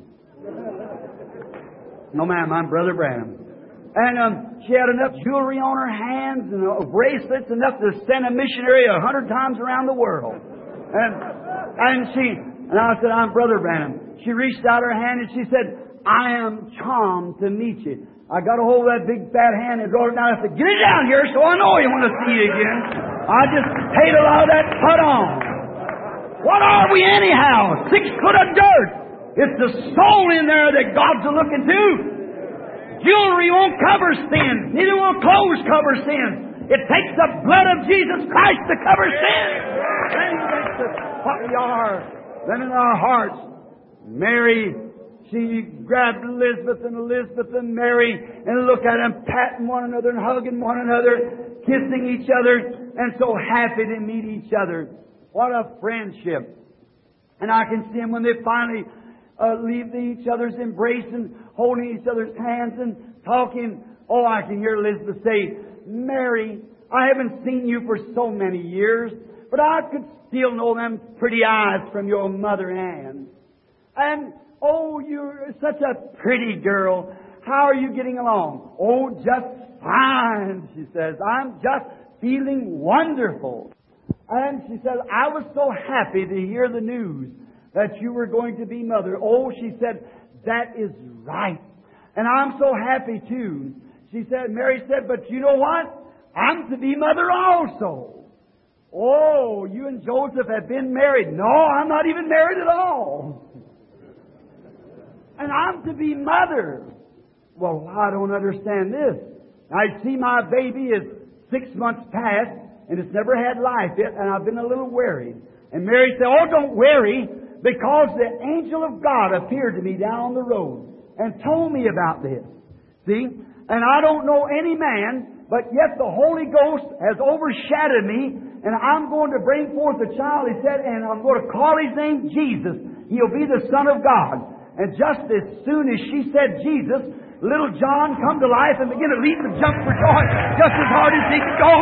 "No, ma'am, I'm Brother Branham." And um, she had enough jewelry on her hands and uh, bracelets enough to send a missionary a hundred times around the world. And and she and I said, "I'm Brother Branham." She reached out her hand and she said, "I am charmed to meet you." I got a hold of that big fat hand and rolled it down. I said, "Get it down here so I know you want to see you again." I just paid a lot of that put on. What are we anyhow? Six foot of dirt. It's the soul in there that God's a-looking to. Jewelry won't cover sin. Neither will clothes cover sin. It takes the blood of Jesus Christ to cover sin. Then He makes us what we are. Then in our hearts, Mary, she grabbed Elizabeth and Elizabeth and Mary and looked at them patting one another and hugging one another, kissing each other, and so happy to meet each other. What a friendship. And I can see them when they finally Uh, leave each other's embrace and holding each other's hands and talking. Oh, I can hear Elizabeth say, "Mary, I haven't seen you for so many years, but I could still know them pretty eyes from your mother Ann. And, oh, you're such a pretty girl. How are you getting along?" "Oh, just fine," she says. "I'm just feeling wonderful." And she says, "I was so happy to hear the news that you were going to be mother." "Oh," she said, "that is right. And I'm so happy too." She said, Mary said, "But you know what? I'm to be mother also." "Oh, you and Joseph have been married." "No, I'm not even married at all." "And I'm to be mother." "Well, I don't understand this. I see my baby is six months past and it's never had life yet, and I've been a little worried." And Mary said, "Oh, don't worry, because the angel of God appeared to me down on the road and told me about this." See? "And I don't know any man, but yet the Holy Ghost has overshadowed me, and I'm going to bring forth a child," he said, "and I'm going to call his name Jesus. He'll be the Son of God." And just as soon as she said Jesus, little John come to life and began to leap and jump for joy just as hard as he could go.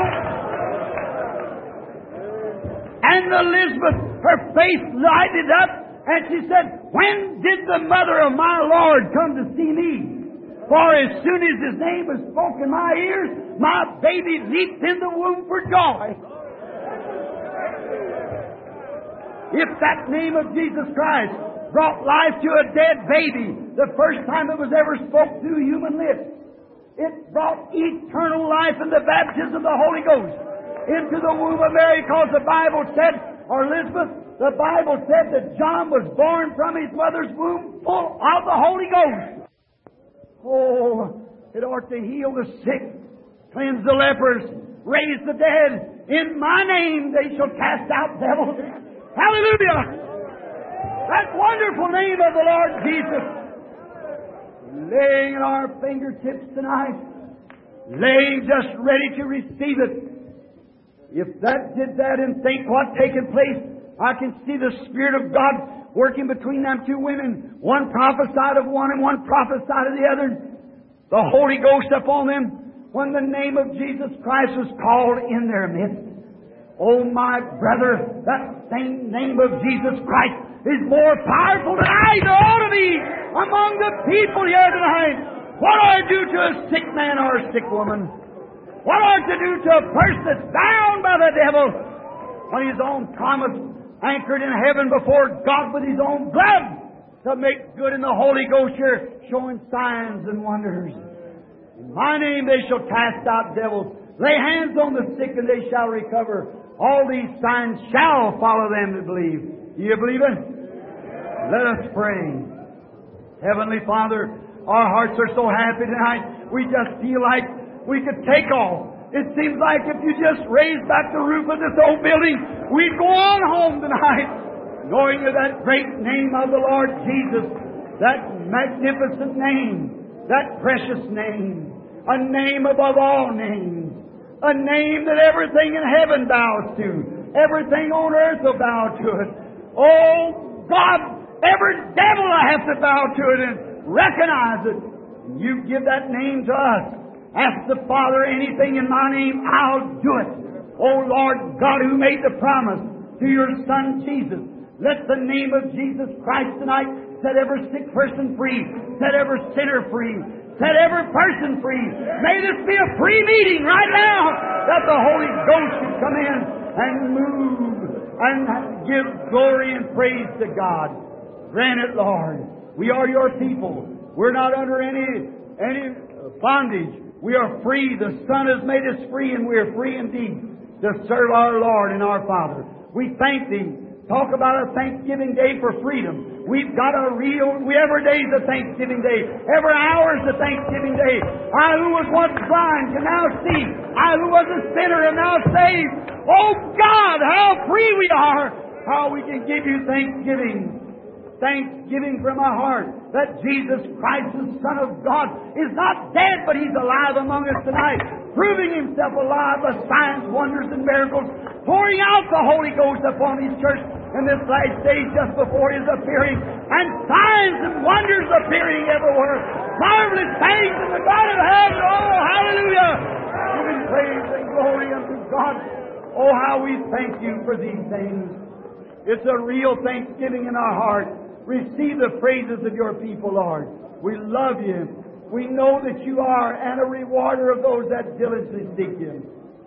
And Elizabeth, her face lighted up, and she said, "When did the mother of my Lord come to see me? For as soon as His name was spoken in my ears, my baby leaped in the womb for joy." If that name of Jesus Christ brought life to a dead baby the first time it was ever spoke through human lips, it brought eternal life in the baptism of the Holy Ghost into the womb of Mary, because the Bible said, or Elizabeth, the Bible said that John was born from his mother's womb full of the Holy Ghost. Oh, it ought to heal the sick, cleanse the lepers, raise the dead. In my name they shall cast out devils. Hallelujah! That wonderful name of the Lord Jesus, laying in our fingertips tonight, laying just ready to receive it. If that did that and think what taken place, I can see the Spirit of God working between them two women. One prophesied of one and one prophesied of the other. The Holy Ghost upon them. when the name of Jesus Christ was called in their midst. Oh, my brother, that same name of Jesus Christ is more powerful than either ought to be among the people here tonight. What ought to do to a sick man or a sick woman? What ought to do to a person that's bound by the devil when his own promise anchored in heaven before God with His own blood to make good in the Holy Ghost here, showing signs and wonders. In my name they shall cast out devils. Lay hands on the sick and they shall recover. All these signs shall follow them that believe. Do you believe it? Let us pray. Heavenly Father, our hearts are so happy tonight. We just feel like we could take off. It seems like if you just raised back the roof of this old building, we'd go on home tonight, knowing that that great name of the Lord Jesus, that magnificent name, that precious name, a name above all names, a name that everything in heaven bows to, everything on earth will bow to it. Oh God, every devil will have to bow to it and recognize it. You give that name to us. Ask the Father anything in my name, I'll do it. Oh Lord God, who made the promise to your Son Jesus, let the name of Jesus Christ tonight set every sick person free, set every sinner free, set every person free. May this be a free meeting right now, that the Holy Ghost should come in and move and give glory and praise to God. Grant it, Lord. We are your people. We're not under any any bondage. We are free. The Son has made us free, and we are free indeed to serve our Lord and our Father. We thank Thee. Talk about a Thanksgiving Day for freedom. We've got a real, we, every day is a Thanksgiving Day. Every hour is a Thanksgiving Day. I who was once blind can now see. I who was a sinner am now saved. Oh God, how free we are. How we can give You thanksgiving. Thanksgiving from our heart that Jesus Christ, the Son of God, is not dead, but He's alive among us tonight, proving Himself alive by signs, wonders, and miracles, pouring out the Holy Ghost upon His church in this last day just before His appearing, and signs and wonders appearing everywhere. Marvelous things in the God of heaven. Oh, hallelujah! Giving praise and glory unto God. Oh, how we thank You for these things. It's a real thanksgiving in our heart. Receive the praises of Your people, Lord. We love You. We know that You are and a rewarder of those that diligently seek You.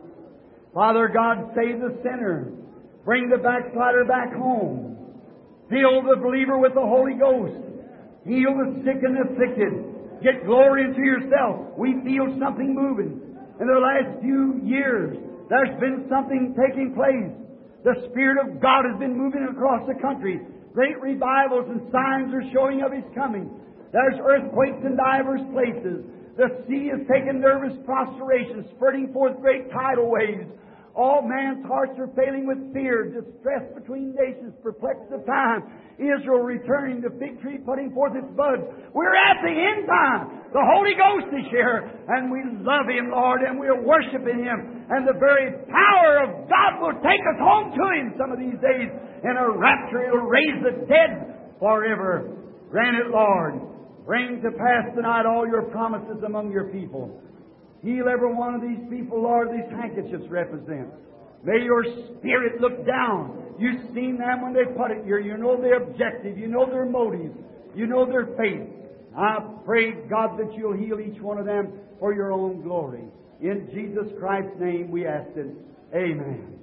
Father God, save the sinner. Bring the backslider back home. Fill the believer with the Holy Ghost. Heal the sick and afflicted. Get glory into Yourself. We feel something moving. In the last few years, there's been something taking place. The Spirit of God has been moving across the country. Great revivals and signs are showing of His coming. There's earthquakes in divers places. The sea is taking nervous prostration, spurting forth great tidal waves. All man's hearts are failing with fear, distress between nations, perplexed of time. Israel returning, the fig tree putting forth its buds. We're at the end time. The Holy Ghost is here, and we love Him, Lord, and we're worshiping Him. And the very power of God will take us home to Him some of these days. In a rapture, He'll raise the dead forever. Grant it, Lord. Bring to pass tonight all Your promises among Your people. Heal every one of these people, Lord, these handkerchiefs represent. May Your Spirit look down. You've seen them when they put it here. You know their objective. You know their motives. You know their faith. I pray, God, that You'll heal each one of them for Your own glory. In Jesus Christ's name we ask it. Amen.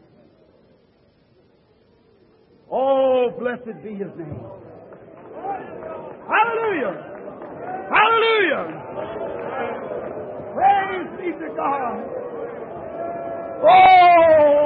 Oh, blessed be His name. Hallelujah! Hallelujah! Praise be to God. Oh!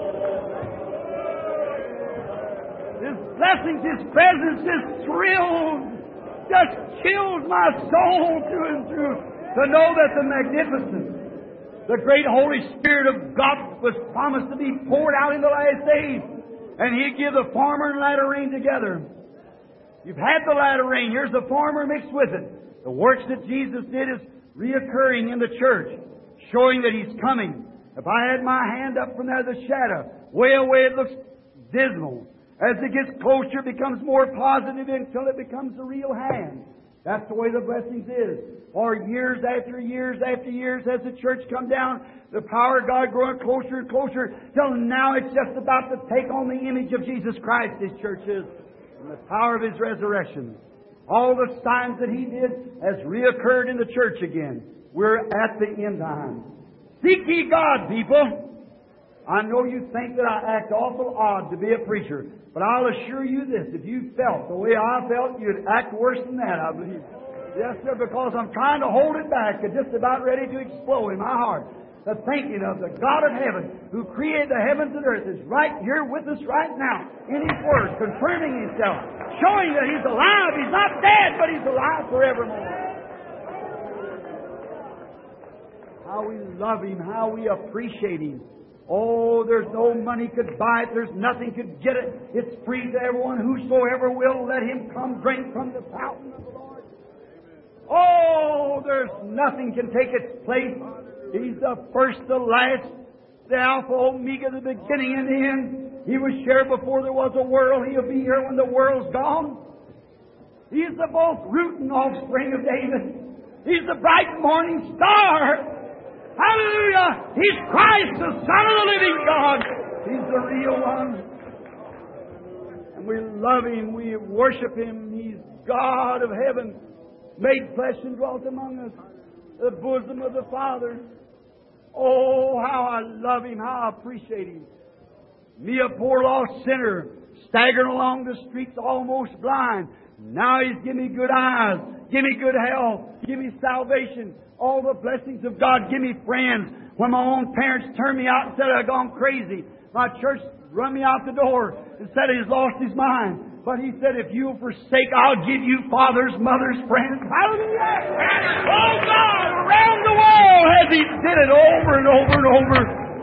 His blessings, His presence just thrilled, just chilled my soul through and through to know that the magnificence, the great Holy Spirit of God was promised to be poured out in the last days. And He'd give the former and latter rain together. You've had the latter rain. Here's the former mixed with it. The works that Jesus did is reoccurring in the church, showing that He's coming. If I had my hand up from there, the shadow, way away it looks dismal. As it gets closer, it becomes more positive until it becomes a real hand. That's the way the blessings is. For years after years after years as the church come down, the power of God growing closer and closer till now it's just about to take on the image of Jesus Christ, His church is, and the power of His resurrection. All the signs that He did has reoccurred in the church again. We're at the end time. Seek ye God, people. I know you think that I act awful odd to be a preacher, but I'll assure you this, if you felt the way I felt, you'd act worse than that, I believe. Yes, sir, because I'm trying to hold it back and just about ready to explode in my heart. The thinking of the God of heaven who created the heavens and earth is right here with us right now in His Word, confirming Himself, showing that He's alive. He's not dead, but He's alive forevermore. How we love Him, how we appreciate Him. Oh, there's no money could buy it. There's nothing could get it. It's free to everyone. Whosoever will, let him come drink from the fountain of the Lord. Oh, there's nothing can take its place. He's the first, the last, the Alpha, Omega, the beginning and the end. He was here before there was a world. He'll be here when the world's gone. He's the both root and offspring of David. He's the bright morning star. Hallelujah! He's Christ, the Son of the living God. He's the real one. And we love Him. We worship Him. He's God of heaven, made flesh and dwelt among us, the bosom of the Father. Oh, how I love Him, how I appreciate Him. Me, a poor lost sinner, staggering along the streets almost blind. Now He's given me good eyes, give me good health, give me salvation, all the blessings of God, give me friends. When my own parents turned me out and said I'd gone crazy, my church run me out the door and said he's lost his mind. But He said, if you'll forsake, I'll give you fathers, mothers, friends. Hallelujah! Oh God, around the world has He did it over and over and over.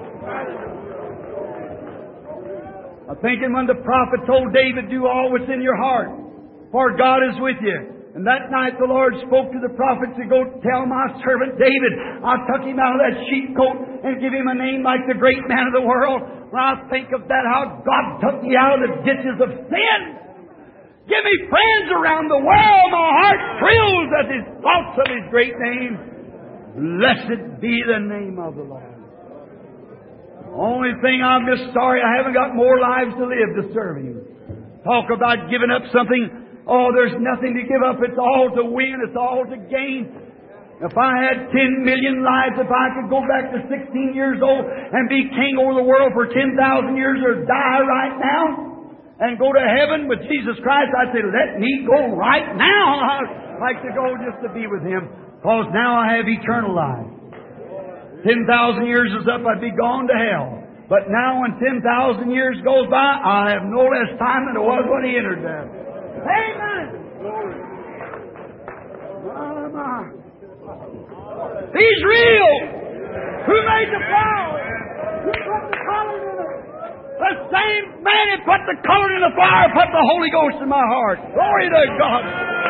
I'm thinking when the prophet told David, do all what's in your heart, for God is with you. And that night the Lord spoke to the prophet to go tell my servant David, I'll tuck him out of that sheep coat and give him a name like the great man of the world. When I think of that, how God took me out of the ditches of sin. Give me friends around the world. My heart thrills at His thoughts of His great name. Blessed be the name of the Lord. The only thing I'm just sorry I haven't got more lives to live to serve Him. Talk about giving up something. Oh, there's nothing to give up. It's all to win. It's all to gain. If I had ten million lives, if I could go back to sixteen years old and be king over the world for ten thousand years or die right now and go to heaven with Jesus Christ, I'd say, let me go right now. I'd like to go just to be with Him, because now I have eternal life. ten thousand years is up, I'd be gone to hell. But now when ten thousand years goes by, I'll have no less time than it was when He entered there. Amen! My, my. He's real! Who made the flower? Who put the color in it? The same man that put the color in the fire put the Holy Ghost in my heart. Glory to God!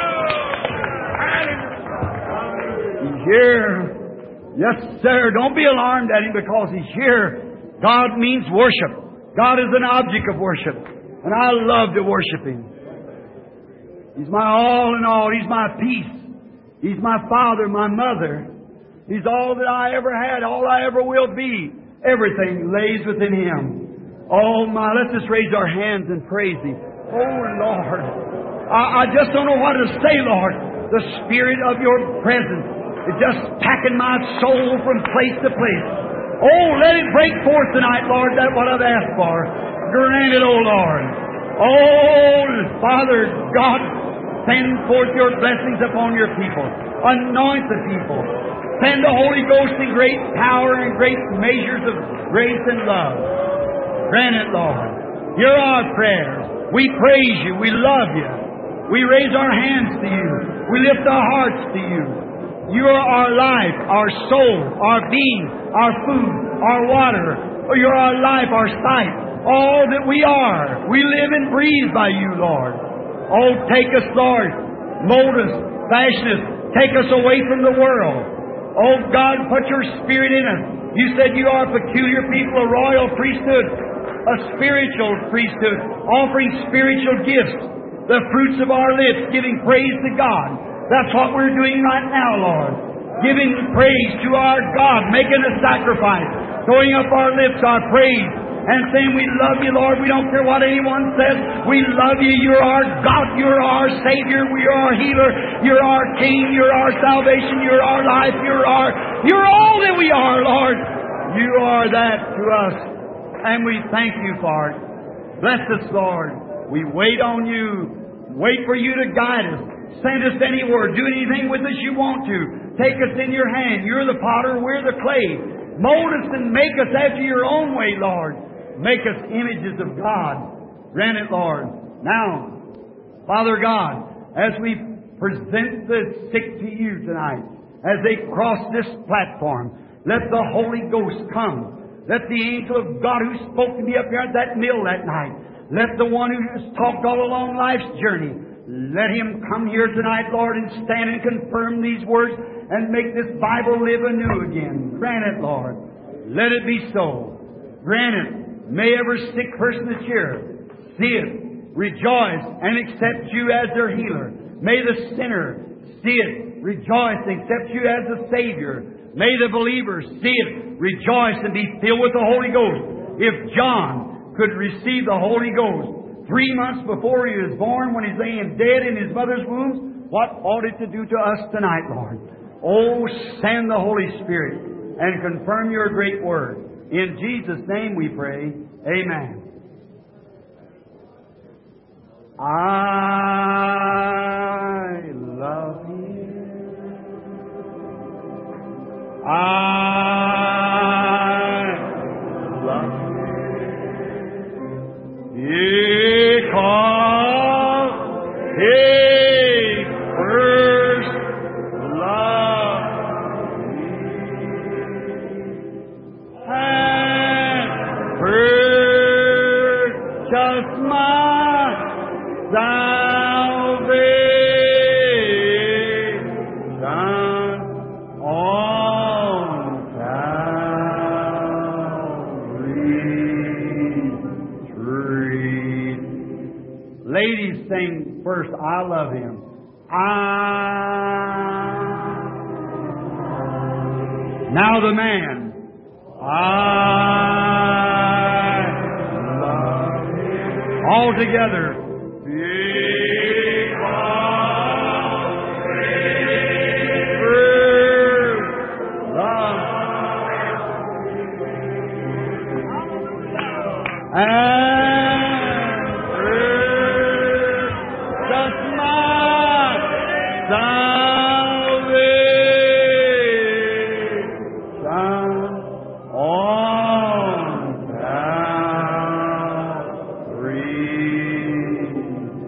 He's here. Yes, sir. Don't be alarmed at Him because He's here. God means worship. God is an object of worship. And I love to worship Him. He's my all in all. He's my peace. He's my father, my mother. He's all that I ever had, all I ever will be. Everything lays within Him. Oh my, let's just raise our hands and praise Him. Oh Lord, I, I just don't know what to say, Lord. The Spirit of Your presence is just packing my soul from place to place. Oh, let it break forth tonight, Lord. That's what I've asked for. Grant it, oh Lord. Oh, Father God, send forth Your blessings upon Your people. Anoint the people. Send the Holy Ghost in great power and great measures of grace and love. Grant it, Lord. Hear our prayers. We praise You. We love You. We raise our hands to You. We lift our hearts to You. You are our life, our soul, our being, our food, our water. You're our life, our sight. All that we are. We live and breathe by You, Lord. Oh, take us, Lord. Mold us, fashion us. Take us away from the world. Oh, God, put Your Spirit in us. You said You are a peculiar people, a royal priesthood, a spiritual priesthood, offering spiritual gifts, the fruits of our lips, giving praise to God. That's what we're doing right now, Lord. Giving praise to our God, making a sacrifice, throwing up our lips, our praise, and saying we love you, Lord. We don't care what anyone says. We love you. You're our God. You're our Savior. You're our healer. You're our King. You're our salvation. You're our life. You're our, you're all that we are, Lord. You are that to us. And we thank you for it. Bless us, Lord. We wait on you. Wait for you to guide us. Send us anywhere. Do anything with us you want to. Take us in your hand. You're the potter. We're the clay. Mold us and make us after your own way, Lord. Make us images of God. Grant it, Lord. Now, Father God, as we present the sick to you tonight, as they cross this platform, let the Holy Ghost come. Let the angel of God who spoke to me up here at that mill that night, let the one who has talked all along life's journey, let him come here tonight, Lord, and stand and confirm these words and make this Bible live anew again. Grant it, Lord. Let it be so. Grant it. May every sick person that's here see it, rejoice, and accept you as their healer. May the sinner see it, rejoice, and accept you as the Savior. May the believers see it, rejoice, and be filled with the Holy Ghost. If John could receive the Holy Ghost three months before he was born, when he's laying dead in his mother's womb, what ought it to do to us tonight, Lord? Oh, send the Holy Spirit and confirm your great word. In Jesus' name we pray. Amen. I love you. I love you because He first loved me and purchased my salvation on Calvary's tree. Ladies, sing first, I love Him. I. Now the man. I love Him. All together. And purchased my salvation on Calvary's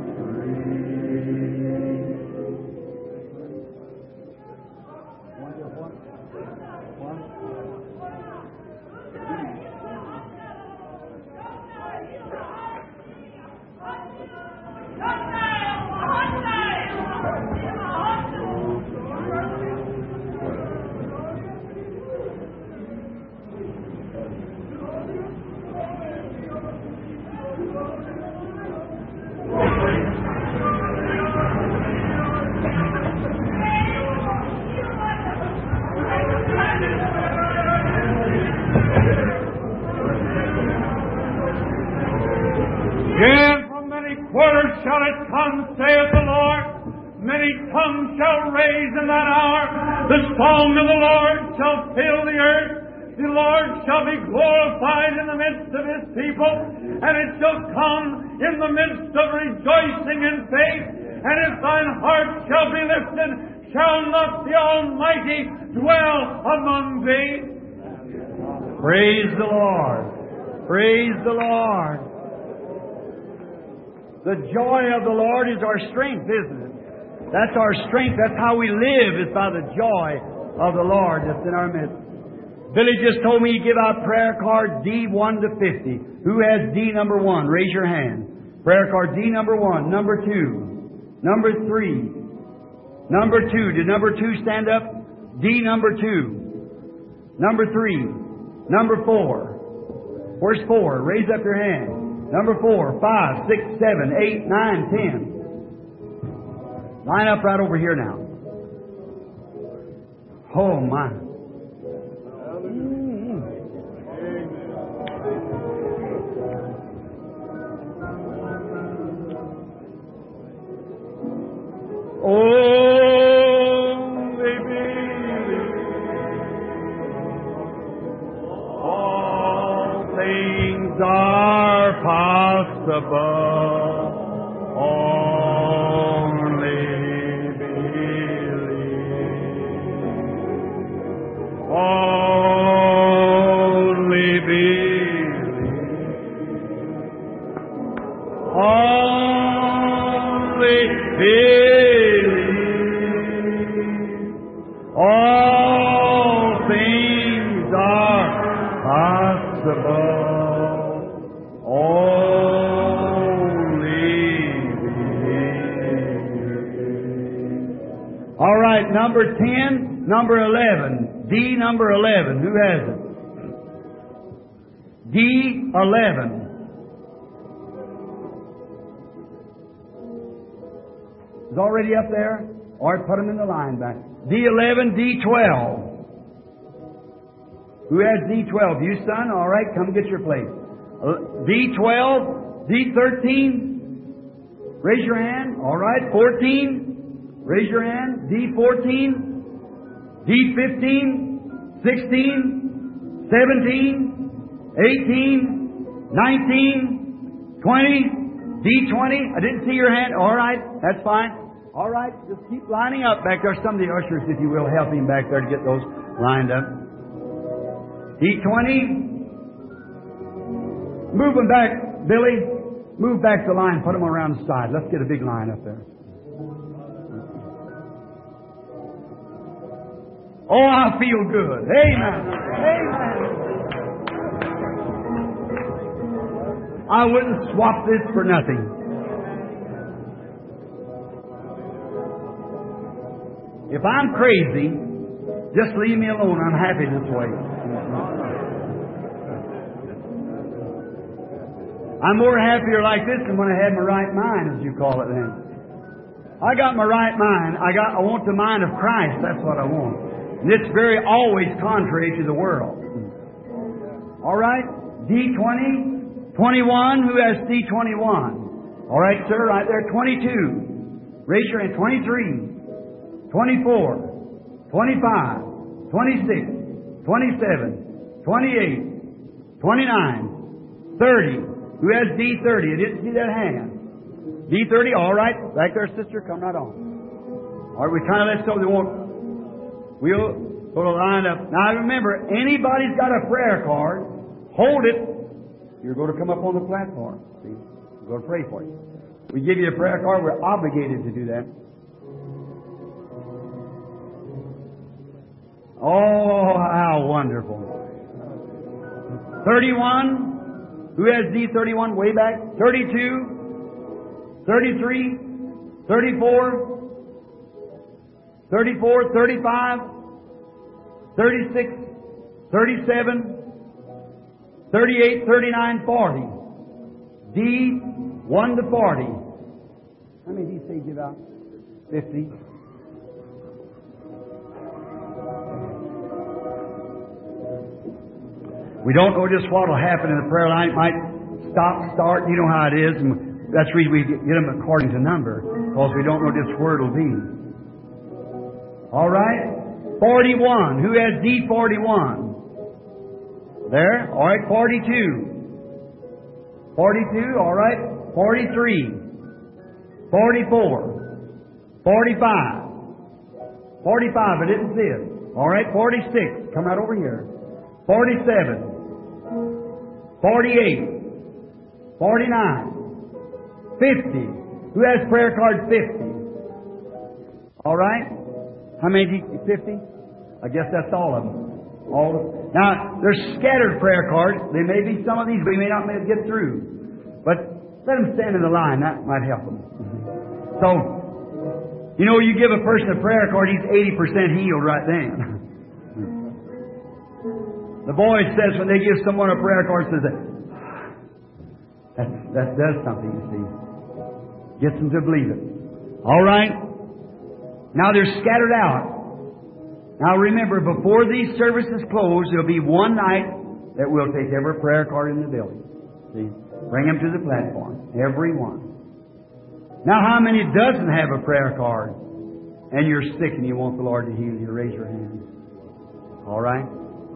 Again from many quarters shall it come, saith the Lord. Many tongues shall raise in that hour. The song of the Lord shall fill the earth. The Lord shall be glorified in the midst of His people. And it shall come in the midst of rejoicing and faith. And if thine heart shall be lifted, shall not the Almighty dwell among thee? Praise the Lord. Praise the Lord. The joy of the Lord is our strength, isn't it? That's our strength. That's how we live, is by the joy of the Lord that's in our midst. Billy just told me he'd give out prayer card D one to fifty. Who has D number one? Raise your hand. Prayer card D number one. Number two. Number three. Number two. Did number two stand up? D number two. Number three. Number four. Where's four? Raise up your hand. Number four, five, six, seven, eight, nine, ten. Line up right over here now. Oh, my. Only believe. All things are possible. Only believe. Only believe. Only believe. All things are possible. All right, number ten, number eleven. D, number eleven. Who has it? D, eleven. Is already up there? Or put them in the line back. D eleven, D twelve. Who has D twelve? You, son? All right, come get your place. D twelve, D thirteen. Raise your hand. All right, fourteen. Raise your hand. D fourteen, D fifteen, sixteen, seventeen, eighteen, nineteen, twenty, D twenty. I didn't see your hand. All right, that's fine. All right, just keep lining up back there. Some of the ushers, if you will, help him back there to get those lined up. D twenty. Move them back, Billy. Move back the line. Put them around the side. Let's get a big line up there. Oh, I feel good. Amen. Amen. I wouldn't swap this for nothing. If I'm crazy, just leave me alone. I'm happy this way. I'm more happier like this than when I had my right mind, as you call it then. I got my right mind. I got. I want the mind of Christ. That's what I want. And it's very always contrary to the world. All right? D twenty, twenty-one. Who has D twenty-one? All right, sir, right there. twenty-two. Raise your hand. twenty-three, twenty-four, twenty-five, twenty-six, twenty-seven, twenty-eight, twenty-nine, thirty. Who has D thirty? I didn't see that hand. D thirty, all right. Back there, sister, come right on. All right, we kind of let so they won't. We'll go to line up. Now remember, anybody's got a prayer card, hold it. You're going to come up on the platform. See? We're going to pray for you. We give you a prayer card, we're obligated to do that. Oh, how wonderful. thirty-one. Who has D thirty-one? Way back. thirty-two. thirty-three. thirty-four. thirty-four, thirty-five, thirty-six, thirty-seven, thirty-eight, thirty-nine, forty. D, one to forty. How many do you say give out? fifty. We don't know just what will happen in the prayer line. It might stop, start. You know how it is. And that's the reason we get them according to number, because we don't know just where it'll be. All right. forty-one. Who has D forty-one? There. All right. forty-two. forty-two. All right. forty-three. forty-four. forty-five. forty-five. I didn't see it. All right. forty-six. Come right over here. forty-seven. forty-eight. forty-nine. fifty. Who has prayer card fifty? All right. How many do you, fifty? I guess that's all of them. All of them. Now, there's scattered prayer cards. There may be some of these we may not be able to get through. But let them stand in the line. That might help them. So, you know, you give a person a prayer card, he's eighty percent healed right then. The boy says when they give someone a prayer card, says that, that, that does something, you see. Gets them to believe it. All right? Now they're scattered out. Now remember, before these services close, there'll be one night that we'll take every prayer card in the building. See? Bring them to the platform. Every one. Now how many doesn't have a prayer card? And you're sick and you want the Lord to heal you? Raise your hand. All right?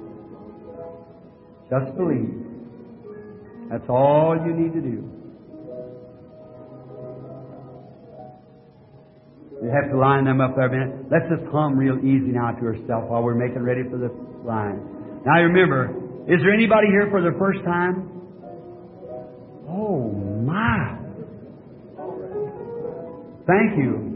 Just believe. That's all you need to do. You have to line them up there a minute. Let's just hum real easy now to ourselves while we're making ready for the line. Now remember, is there anybody here for the first time? Oh my! Thank you.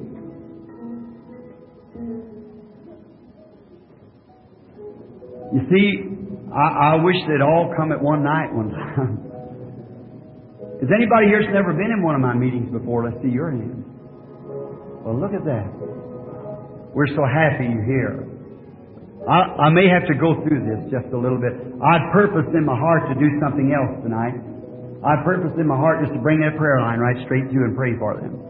You see, I, I wish they'd all come at one night one time. Is anybody here that's never been in one of my meetings before? Let's see your hand. Well, look at that. We're so happy you're here. I, I may have to go through this just a little bit. I'd purposed in my heart to do something else tonight. I purposed in my heart just to bring that prayer line right straight through and pray for them.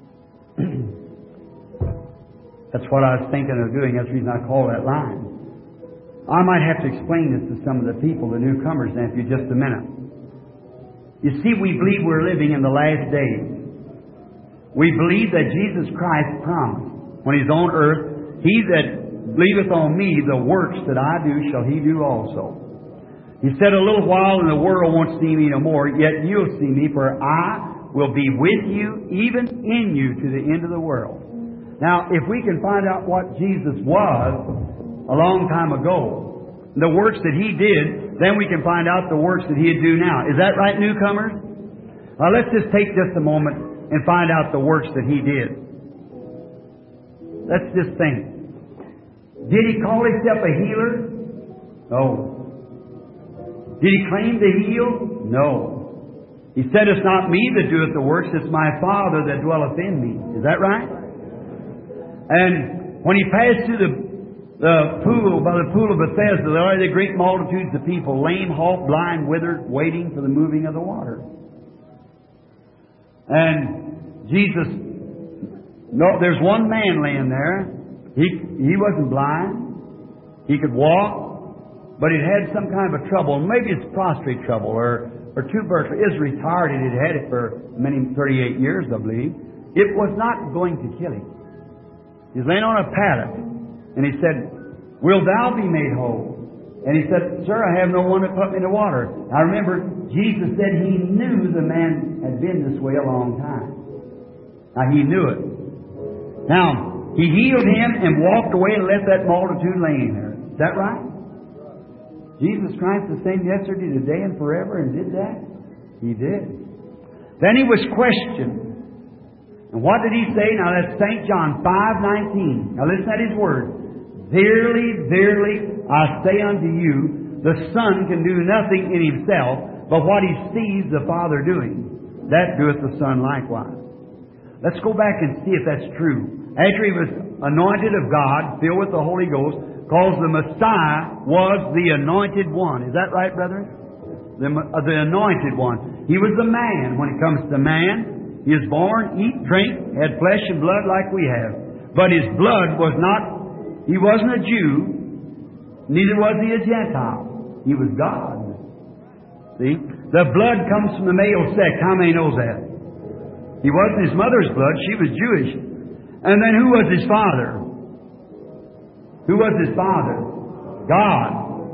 That's what I was thinking of doing. That's the reason I call that line. I might have to explain this to some of the people, the newcomers, now, if you just a minute. You see, we believe we're living in the last days. We believe that Jesus Christ promised when He's on earth, He that believeth on me, the works that I do shall he do also. He said, a little while and the world won't see me no more, yet you'll see me, for I will be with you, even in you, to the end of the world. Now, if we can find out what Jesus was a long time ago, the works that He did, then we can find out the works that He'd do now. Is that right, newcomers? Now, let's just take just a moment and find out the works that He did. Let's just think. Did He call Himself a healer? No. Did He claim to heal? No. He said, it's not me that doeth the works, it's my Father that dwelleth in me. Is that right? And when He passed through the, the pool, by the pool of Bethesda, there are the great multitudes of people, lame, halt, blind, withered, waiting for the moving of the water. And Jesus, no, there's one man laying there. He he wasn't blind. He could walk, but he had some kind of a trouble. Maybe it's prostrate trouble or, or tuberculosis. Is retired. He had had it for many, thirty-eight years, I believe. It was not going to kill him. He's laying on a pallet, and he said, will thou be made whole? And he said, sir, I have no one to put me in the water. Now remember, Jesus said He knew the man had been this way a long time. Now He knew it. Now, He healed him and walked away and left that multitude laying there. Is that right? Jesus Christ the same yesterday, today, and forever, and did that? He did. Then He was questioned. And what did He say? Now that's Saint John five nineteen. Now listen at His word. Verily, verily, I say unto you, the Son can do nothing in Himself, but what He sees the Father doing, that doeth the Son likewise. Let's go back and see if that's true. After He was anointed of God, filled with the Holy Ghost, because the Messiah was the anointed one. Is that right, brethren? The, uh, the anointed one. He was the man. When it comes to man, He was born, eat, drink, had flesh and blood like we have. But His blood was not, He wasn't a Jew, neither was He a Gentile. He was God. See? The blood comes from the male sex. How many knows that? He wasn't his mother's blood. She was Jewish. And then who was his father? Who was his father? God.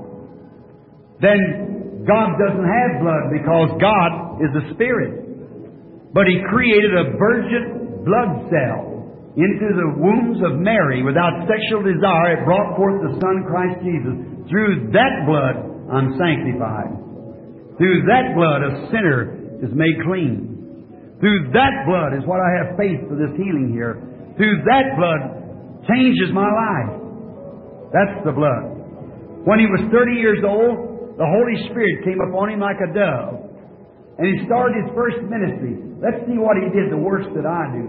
Then God doesn't have blood because God is a spirit. But He created a virgin blood cell into the wombs of Mary without sexual desire. It brought forth the Son, Christ Jesus. Through that blood, I'm sanctified. Through that blood, a sinner is made clean. Through that blood is what I have faith for this healing here. Through that blood changes my life. That's the blood. When he was thirty years old, the Holy Spirit came upon him like a dove. And he started his first ministry. Let's see what he did, the works that I do.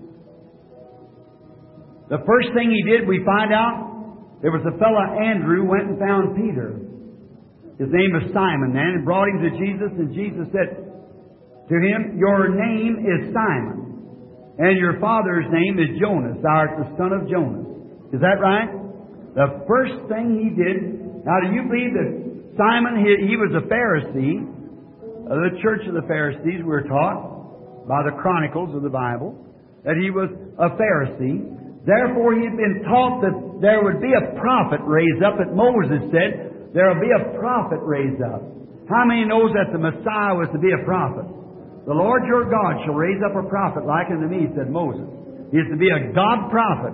The first thing he did, we find out, there was a fellow, Andrew, went and found Peter. His name was Simon, then, and brought him to Jesus, and Jesus said to him, your name is Simon, and your father's name is Jonas. Thou art the son of Jonas. Is that right? The first thing he did, now do you believe that Simon, he, he was a Pharisee, uh, the church of the Pharisees, we were taught by the chronicles of the Bible, that he was a Pharisee. Therefore he had been taught that there would be a prophet raised up, that Moses said, there will be a prophet raised up. How many knows that the Messiah was to be a prophet? The Lord your God shall raise up a prophet like unto me, said Moses. He is to be a God prophet.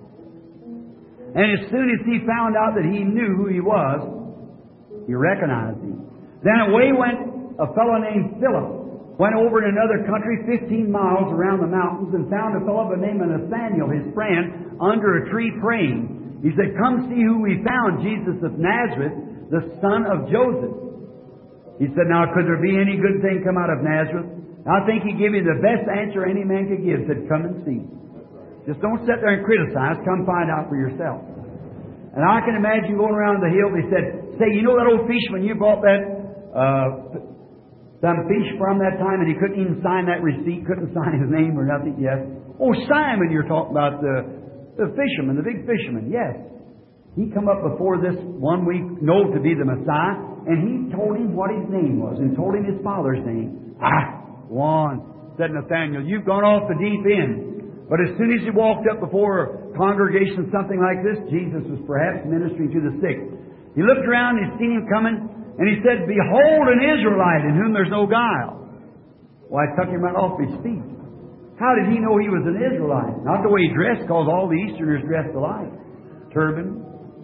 And as soon as he found out that he knew who he was, he recognized him. Then away went a fellow named Philip, went over in another country fifteen miles around the mountains, and found a fellow by the name of Nathanael, his friend, under a tree praying. He said, come see who we found, Jesus of Nazareth, the son of Joseph. He said, now could there be any good thing come out of Nazareth? I think he gave you the best answer any man could give. He said, come and see. Just don't sit there and criticize. Come find out for yourself. And I can imagine going around the hill. They said, say, you know that old fisherman you bought that uh, some fish from that time, and he couldn't even sign that receipt, couldn't sign his name or nothing? Yes. Oh, Simon, you're talking about the, the fisherman, the big fisherman. Yes. He come up before this one we know to be the Messiah, and he told him what his name was, and told him his father's name. Ah, one, said Nathanael, you've gone off the deep end. But as soon as he walked up before a congregation something like this, Jesus was perhaps ministering to the sick. He looked around and he seen him coming, and he said, behold an Israelite in whom there's no guile. Why, it took him right off his feet. How did he know he was an Israelite? Not the way he dressed, because all the Easterners dressed alike. Turban,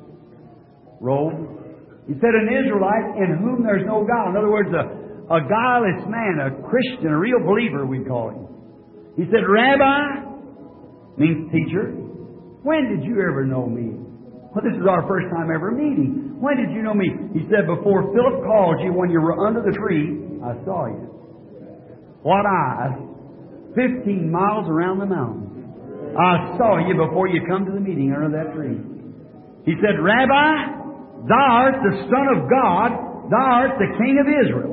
robe. He said an Israelite in whom there's no guile. In other words, a, a guileless man, a Christian, a real believer, we call him. He said, Rabbi, means teacher, when did you ever know me? Well, this is our first time ever meeting. When did you know me? He said, before Philip called you, when you were under the tree, I saw you. What eyes? Fifteen miles around the mountain. I saw you before you come to the meeting under that tree. He said, Rabbi, thou art the Son of God, thou art the King of Israel.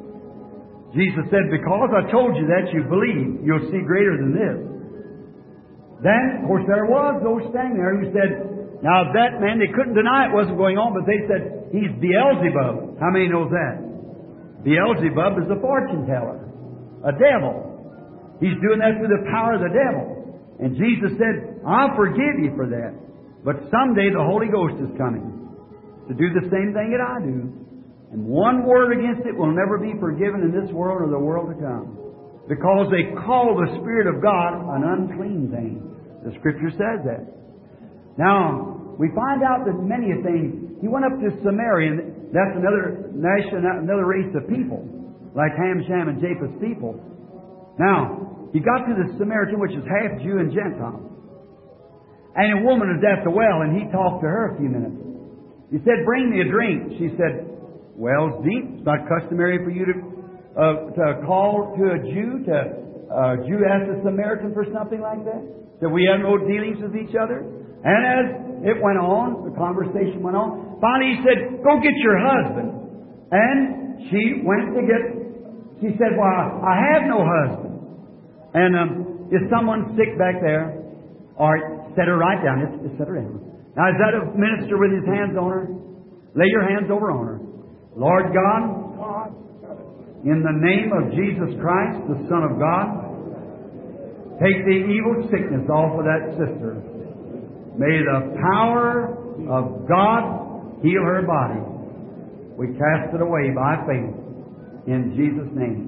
Jesus said, because I told you that, you believe, you'll see greater than this. Then, of course, there was those standing there who said, now that man, they couldn't deny it wasn't going on, but they said, he's Beelzebub. How many knows that? Beelzebub is a fortune teller, a devil. He's doing that through the power of the devil. And Jesus said, I'll forgive you for that. But someday the Holy Ghost is coming to do the same thing that I do. And one word against it will never be forgiven in this world or the world to come. Because they call the Spirit of God an unclean thing. The Scripture says that. Now, we find out that many things. He went up to Samaria, and that's another nation, another race of people, like Ham, Shem, and Japheth's people. Now, he got to the Samaritan, which is half Jew and Gentile. And a woman was at the well, and he talked to her a few minutes. He said, bring me a drink. She said, well, it's deep. It's not customary for you to, uh, to call to a Jew, to a Jew ask a Samaritan for something like that. That we have no dealings with each other. And as it went on, the conversation went on, finally he said, go get your husband. And she went to get, she said, well, I have no husband. And um, is someone sick back there? All right, set her right down. Just, just set her down. Now, is that a minister with his hands on her? Lay your hands over on her. Lord God, in the name of Jesus Christ, the Son of God, take the evil sickness off of that sister. May the power of God heal her body. We cast it away by faith in Jesus' name.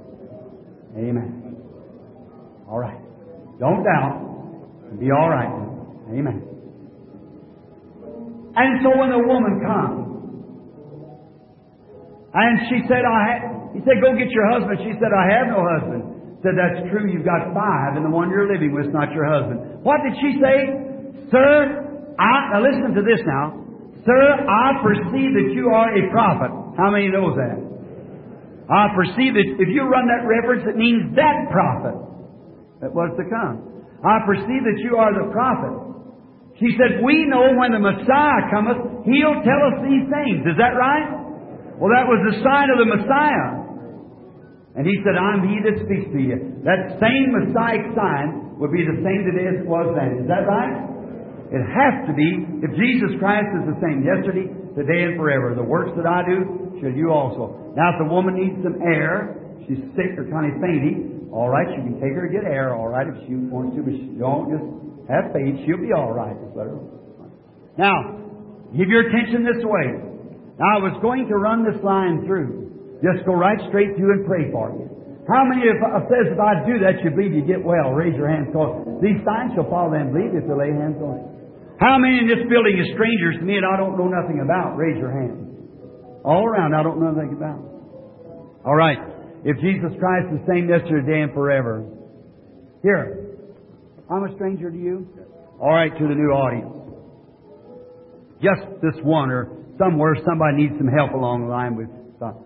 Amen. All right. Don't doubt. Be all right. Amen. And so when the woman comes, and she said, I ha-, he said, go get your husband. She said, I have no husband. Said, that's true, you've got five, and the one you're living with is not your husband. What did she say? Sir, I, now listen to this now. Sir, I perceive that you are a prophet. How many knows that? I perceive that if you run that reference, it means that prophet that was to come. I perceive that you are the prophet. She said, we know when the Messiah cometh, He'll tell us these things. Is that right? Well, that was the sign of the Messiah. And He said, I'm He that speaks to you. That same Messianic sign will be the same today as it was then. Is that right? It has to be, if Jesus Christ is the same yesterday, today, and forever. The works that I do, shall you also. Now, if the woman needs some air, she's sick or kind of fainty, all right, you can take her to get air, all right, if she wants to, but she don't just have faith. She'll be all right. Just let her. Now, give your attention this way. Now, I was going to run this line through. Just go right straight through and pray for you. How many of us says if I do that, you believe you get well? Raise your hands. Because these signs shall follow them believe if they lay hands on it. How many in this building is strangers to me and I don't know nothing about? Raise your hand. All around, I don't know nothing about. All right. If Jesus Christ is the same yesterday, today, and forever. Here. I'm a stranger to you. All right, to the new audience. Just this one or somewhere somebody needs some help along the line with something.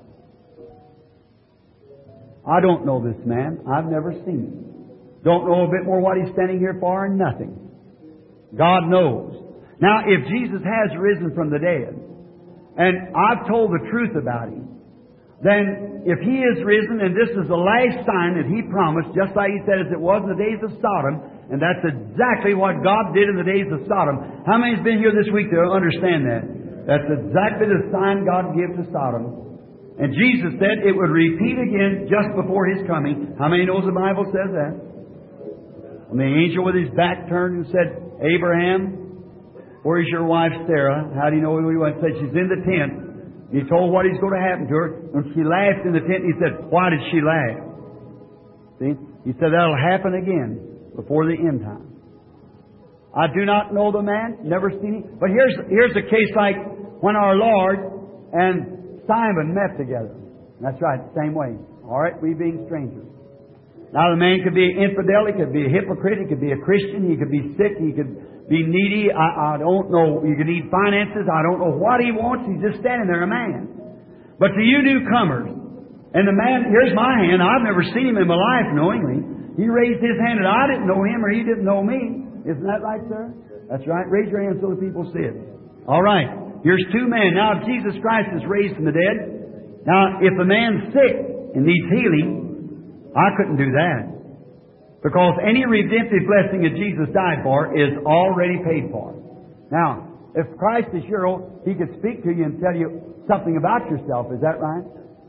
I don't know this man. I've never seen him. Don't know a bit more what he's standing here for and nothing. God knows. Now, if Jesus has risen from the dead, and I've told the truth about Him, then if He is risen, and this is the last sign that He promised, just like He said as it was in the days of Sodom, and that's exactly what God did in the days of Sodom. How many has been here this week to understand that? That's exactly the sign God gave to Sodom. And Jesus said it would repeat again just before His coming. How many knows the Bible says that? When the angel with his back turned and said, Abraham, where is your wife Sarah? How do you know who he was? He said, she's in the tent. And he told what is going to happen to her. And she laughed in the tent. And he said, why did she laugh? See? He said, that'll happen again before the end time. I do not know the man, never seen him. But here's, here's a case like when our Lord and Simon met together. That's right, same way. All right, we being strangers. Now the man could be an infidel, he could be a hypocrite, he could be a Christian, he could be sick, he could be needy. I, I don't know. You could need finances. I don't know what he wants. He's just standing there, a man. But to you newcomers, and the man, here's my hand. I've never seen him in my life knowingly. He raised his hand and I didn't know him or he didn't know me. Isn't that right, sir? That's right. Raise your hand so the people see it. All right. Here's two men. Now, if Jesus Christ is raised from the dead, now, if a man's sick and needs healing, I couldn't do that. Because any redemptive blessing that Jesus died for is already paid for. Now, if Christ is your own, He could speak to you and tell you something about yourself. Is that right?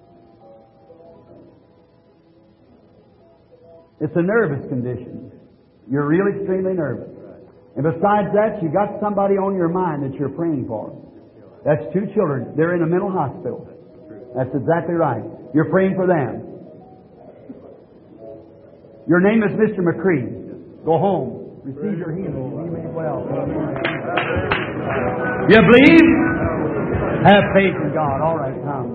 It's a nervous condition. You're really extremely nervous. And besides that, you got somebody on your mind that you're praying for. That's two children. They're in a mental hospital. That's exactly right. You're praying for them. Your name is Mister McCree. Go home. Receive your healing. Be made well. You believe? Have faith in God. All right, come.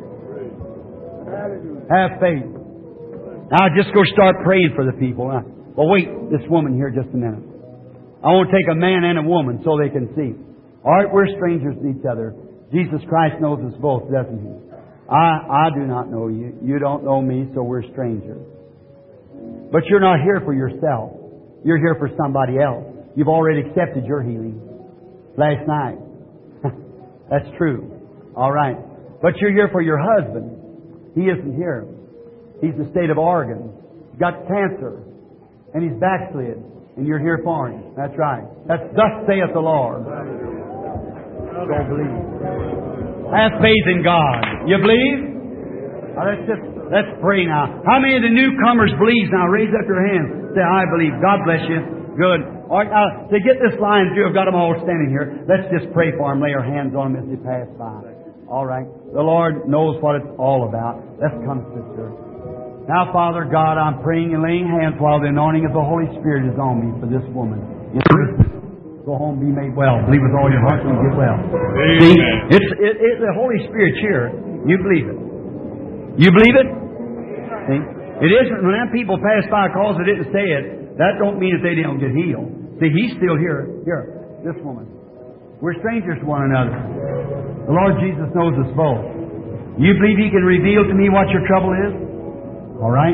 Have faith. Now just go start praying for the people. Now, well, wait, this woman here just a minute. I want to take a man and a woman so they can see. All right, we're strangers to each other. Jesus Christ knows us both, doesn't He? I, I do not know you. You don't know me, so we're strangers. But you're not here for yourself. You're here for somebody else. You've already accepted your healing last night. That's true. All right. But you're here for your husband. He isn't here. He's in the state of Oregon. He's got cancer. And he's backslid. And you're here for him. That's right. That's thus saith the Lord. Don't believe. Have faith in God. You believe? Now, let's just let's pray now. How many of the newcomers believe now? Raise up your hand. Say, I believe. God bless you. Good. All right, now, to get this line through, I've got them all standing here. Let's just pray for them. Lay our hands on them as they pass by. All right. The Lord knows what it's all about. Let's come, sister. Now, Father God, I'm praying and laying hands while the anointing of the Holy Spirit is on me for this woman. Go home, be made well. Believe with all your heart and get well. Amen. See, it's it, it, the Holy Spirit's here. You believe it. You believe it? See? It isn't when them people pass by because they didn't say it, that don't mean that they don't get healed. See, He's still here. Here, this woman. We're strangers to one another. The Lord Jesus knows us both. You believe He can reveal to me what your trouble is? All right?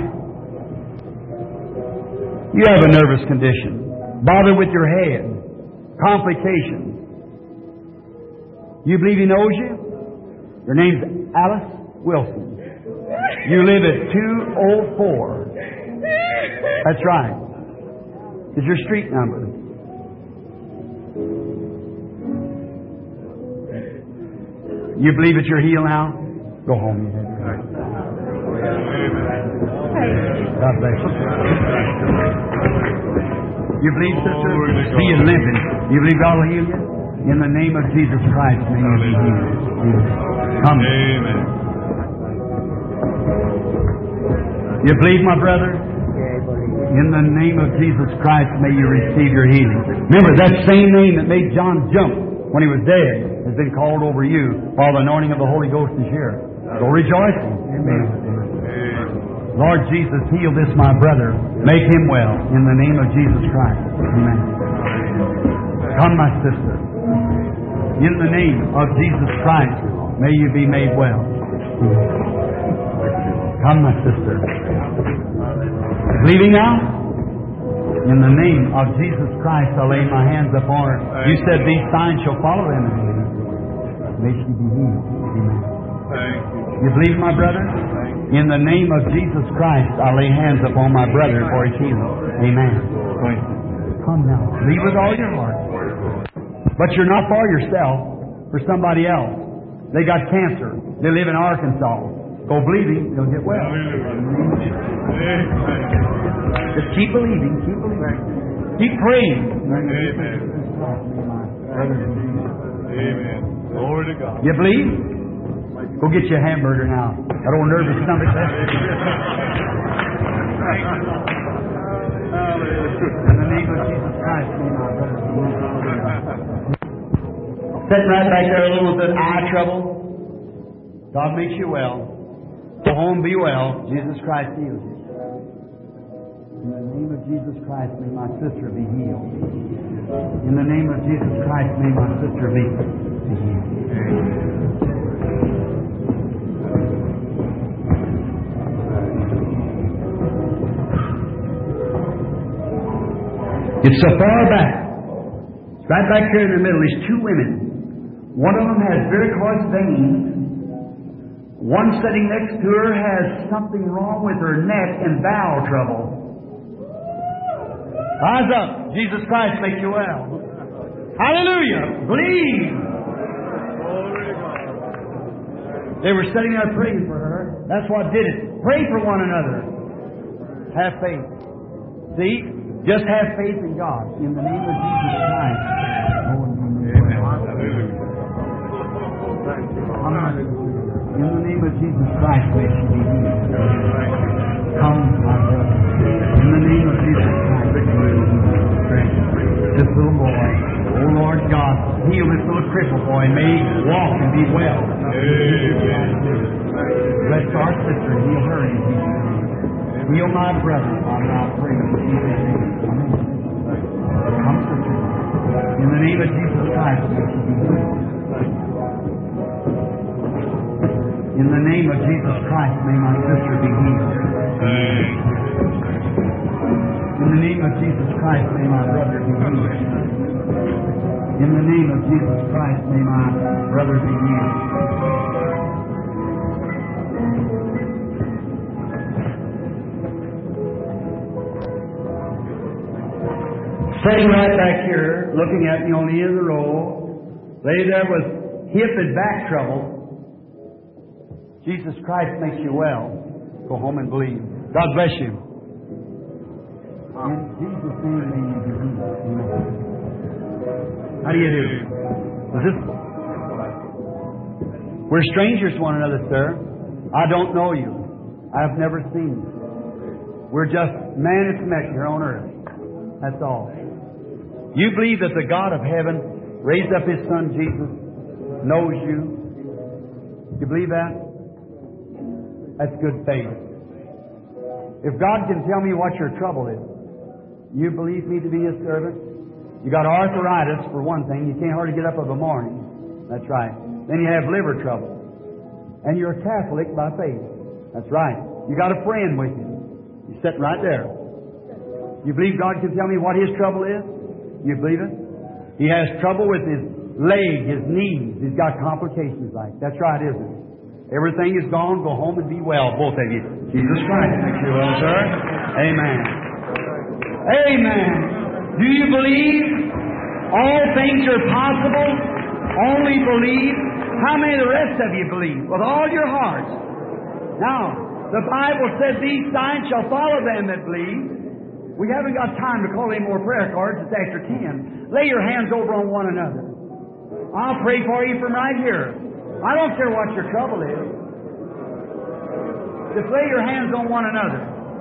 You have a nervous condition. Bother with your head. Complications. You believe He knows you? Your name's Alice Wilson. You live at two oh four. That's right. Is your street number. You believe that you're healed now? Go home. You God bless you. You believe, sister? Be you limping. You believe God will heal you? In the name of Jesus Christ, may you be healed. Come. Amen. You believe, my brother? In the name of Jesus Christ, may you receive your healing. Remember, that same name that made John jump when he was dead has been called over you while the anointing of the Holy Ghost is here. Go rejoicing. Amen. Lord Jesus, heal this my brother. Make him well in the name of Jesus Christ. Amen. Come, my sister. In the name of Jesus Christ, may you be made well. Come, my sister. Believing now? In the name of Jesus Christ, I lay my hands upon her. You said these signs shall follow them. May she be healed. Amen. Thank you. You believe, my brother? In the name of Jesus Christ, I lay hands upon my brother for his healing. Amen. Come now. Believe with all your heart. But you're not for yourself, for somebody else. They got cancer. They live in Arkansas. Go believing, you'll get well. Just keep believing, keep believing. Keep praying. Amen. Amen. Glory to God. You believe? Go get you a hamburger now. That old nervous stomach. In the name of Jesus Christ, may my brother be healed. Sitting right back there a little bit eye trouble. God makes you well. Go home, be well. Jesus Christ heals you. In the name of Jesus Christ, may my sister be healed. In the name of Jesus Christ, may my sister be healed. It's so far back. It's right back here in the middle. There's two women. One of them has varicose veins. One sitting next to her has something wrong with her neck and bowel trouble. Eyes up. Jesus Christ makes you well. Hallelujah. Believe. They were sitting there praying for her. That's what did it. Pray for one another. Have faith. See? Just have faith in God. In the name of Jesus Christ. Amen. In the name of Jesus Christ, may she be healed. Come, my brother. In the name of Jesus Christ, may you be healed. This little boy, oh Lord God, heal this little crippled boy and may he walk and be well. Amen. Bless our sister and heal her in Jesus' name. Heal my brother, Father, I pray in Jesus' name. Amen. Come, sister. In the name of Jesus Christ, may she be healed. In the name of Jesus Christ, may my sister be healed. In the name of Jesus Christ, may my brother be healed. In the name of Jesus Christ, may my brother be healed. Sitting right back here, looking at me on the end of the row, lady there with hip and back trouble. Jesus Christ makes you well. Go home and believe. God bless you. In Jesus' name, may you be healed. How do you do? Is this? We're strangers to one another, sir. I don't know you. I've never seen you. We're just man that's met here on earth. That's all. You believe that the God of heaven raised up His Son Jesus, knows you. You believe that? That's good faith. If God can tell me what your trouble is, you believe me to be His servant? You got arthritis, for one thing. You can't hardly get up of a morning. That's right. Then you have liver trouble. And you're a Catholic by faith. That's right. You got a friend with you. He's sitting right there. You believe God can tell me what his trouble is? You believe it? He has trouble with his leg, his knees. He's got complications like. That's right, isn't it? Everything is gone. Go home and be well, both of you. Jesus Christ makes you well, sir. Amen. Amen. Do you believe all things are possible? Only believe. How many of the rest of you believe? With all your hearts. Now, the Bible said these signs shall follow them that believe. We haven't got time to call any more prayer cards. It's after ten. Lay your hands over on one another. I'll pray for you from right here. I don't care what your trouble is. Just lay your hands on one another.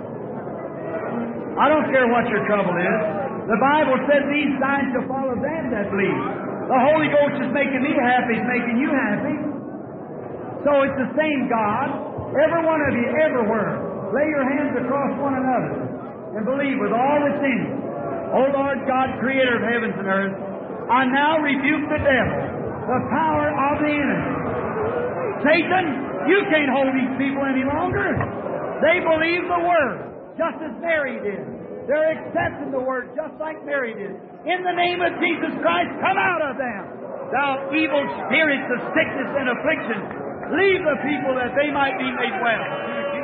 I don't care what your trouble is. The Bible says these signs shall follow them that believe. The Holy Ghost is making me happy. It's making you happy. So it's the same God. Every one of you, everywhere. Lay your hands across one another and believe with all that's in you. O Lord God, Creator of heavens and earth, I now rebuke the devil, the power of the enemy. Satan, you can't hold these people any longer. They believe the Word, just as Mary did. They're accepting the Word, just like Mary did. In the name of Jesus Christ, come out of them. Thou evil spirits of sickness and affliction, leave the people that they might be made well.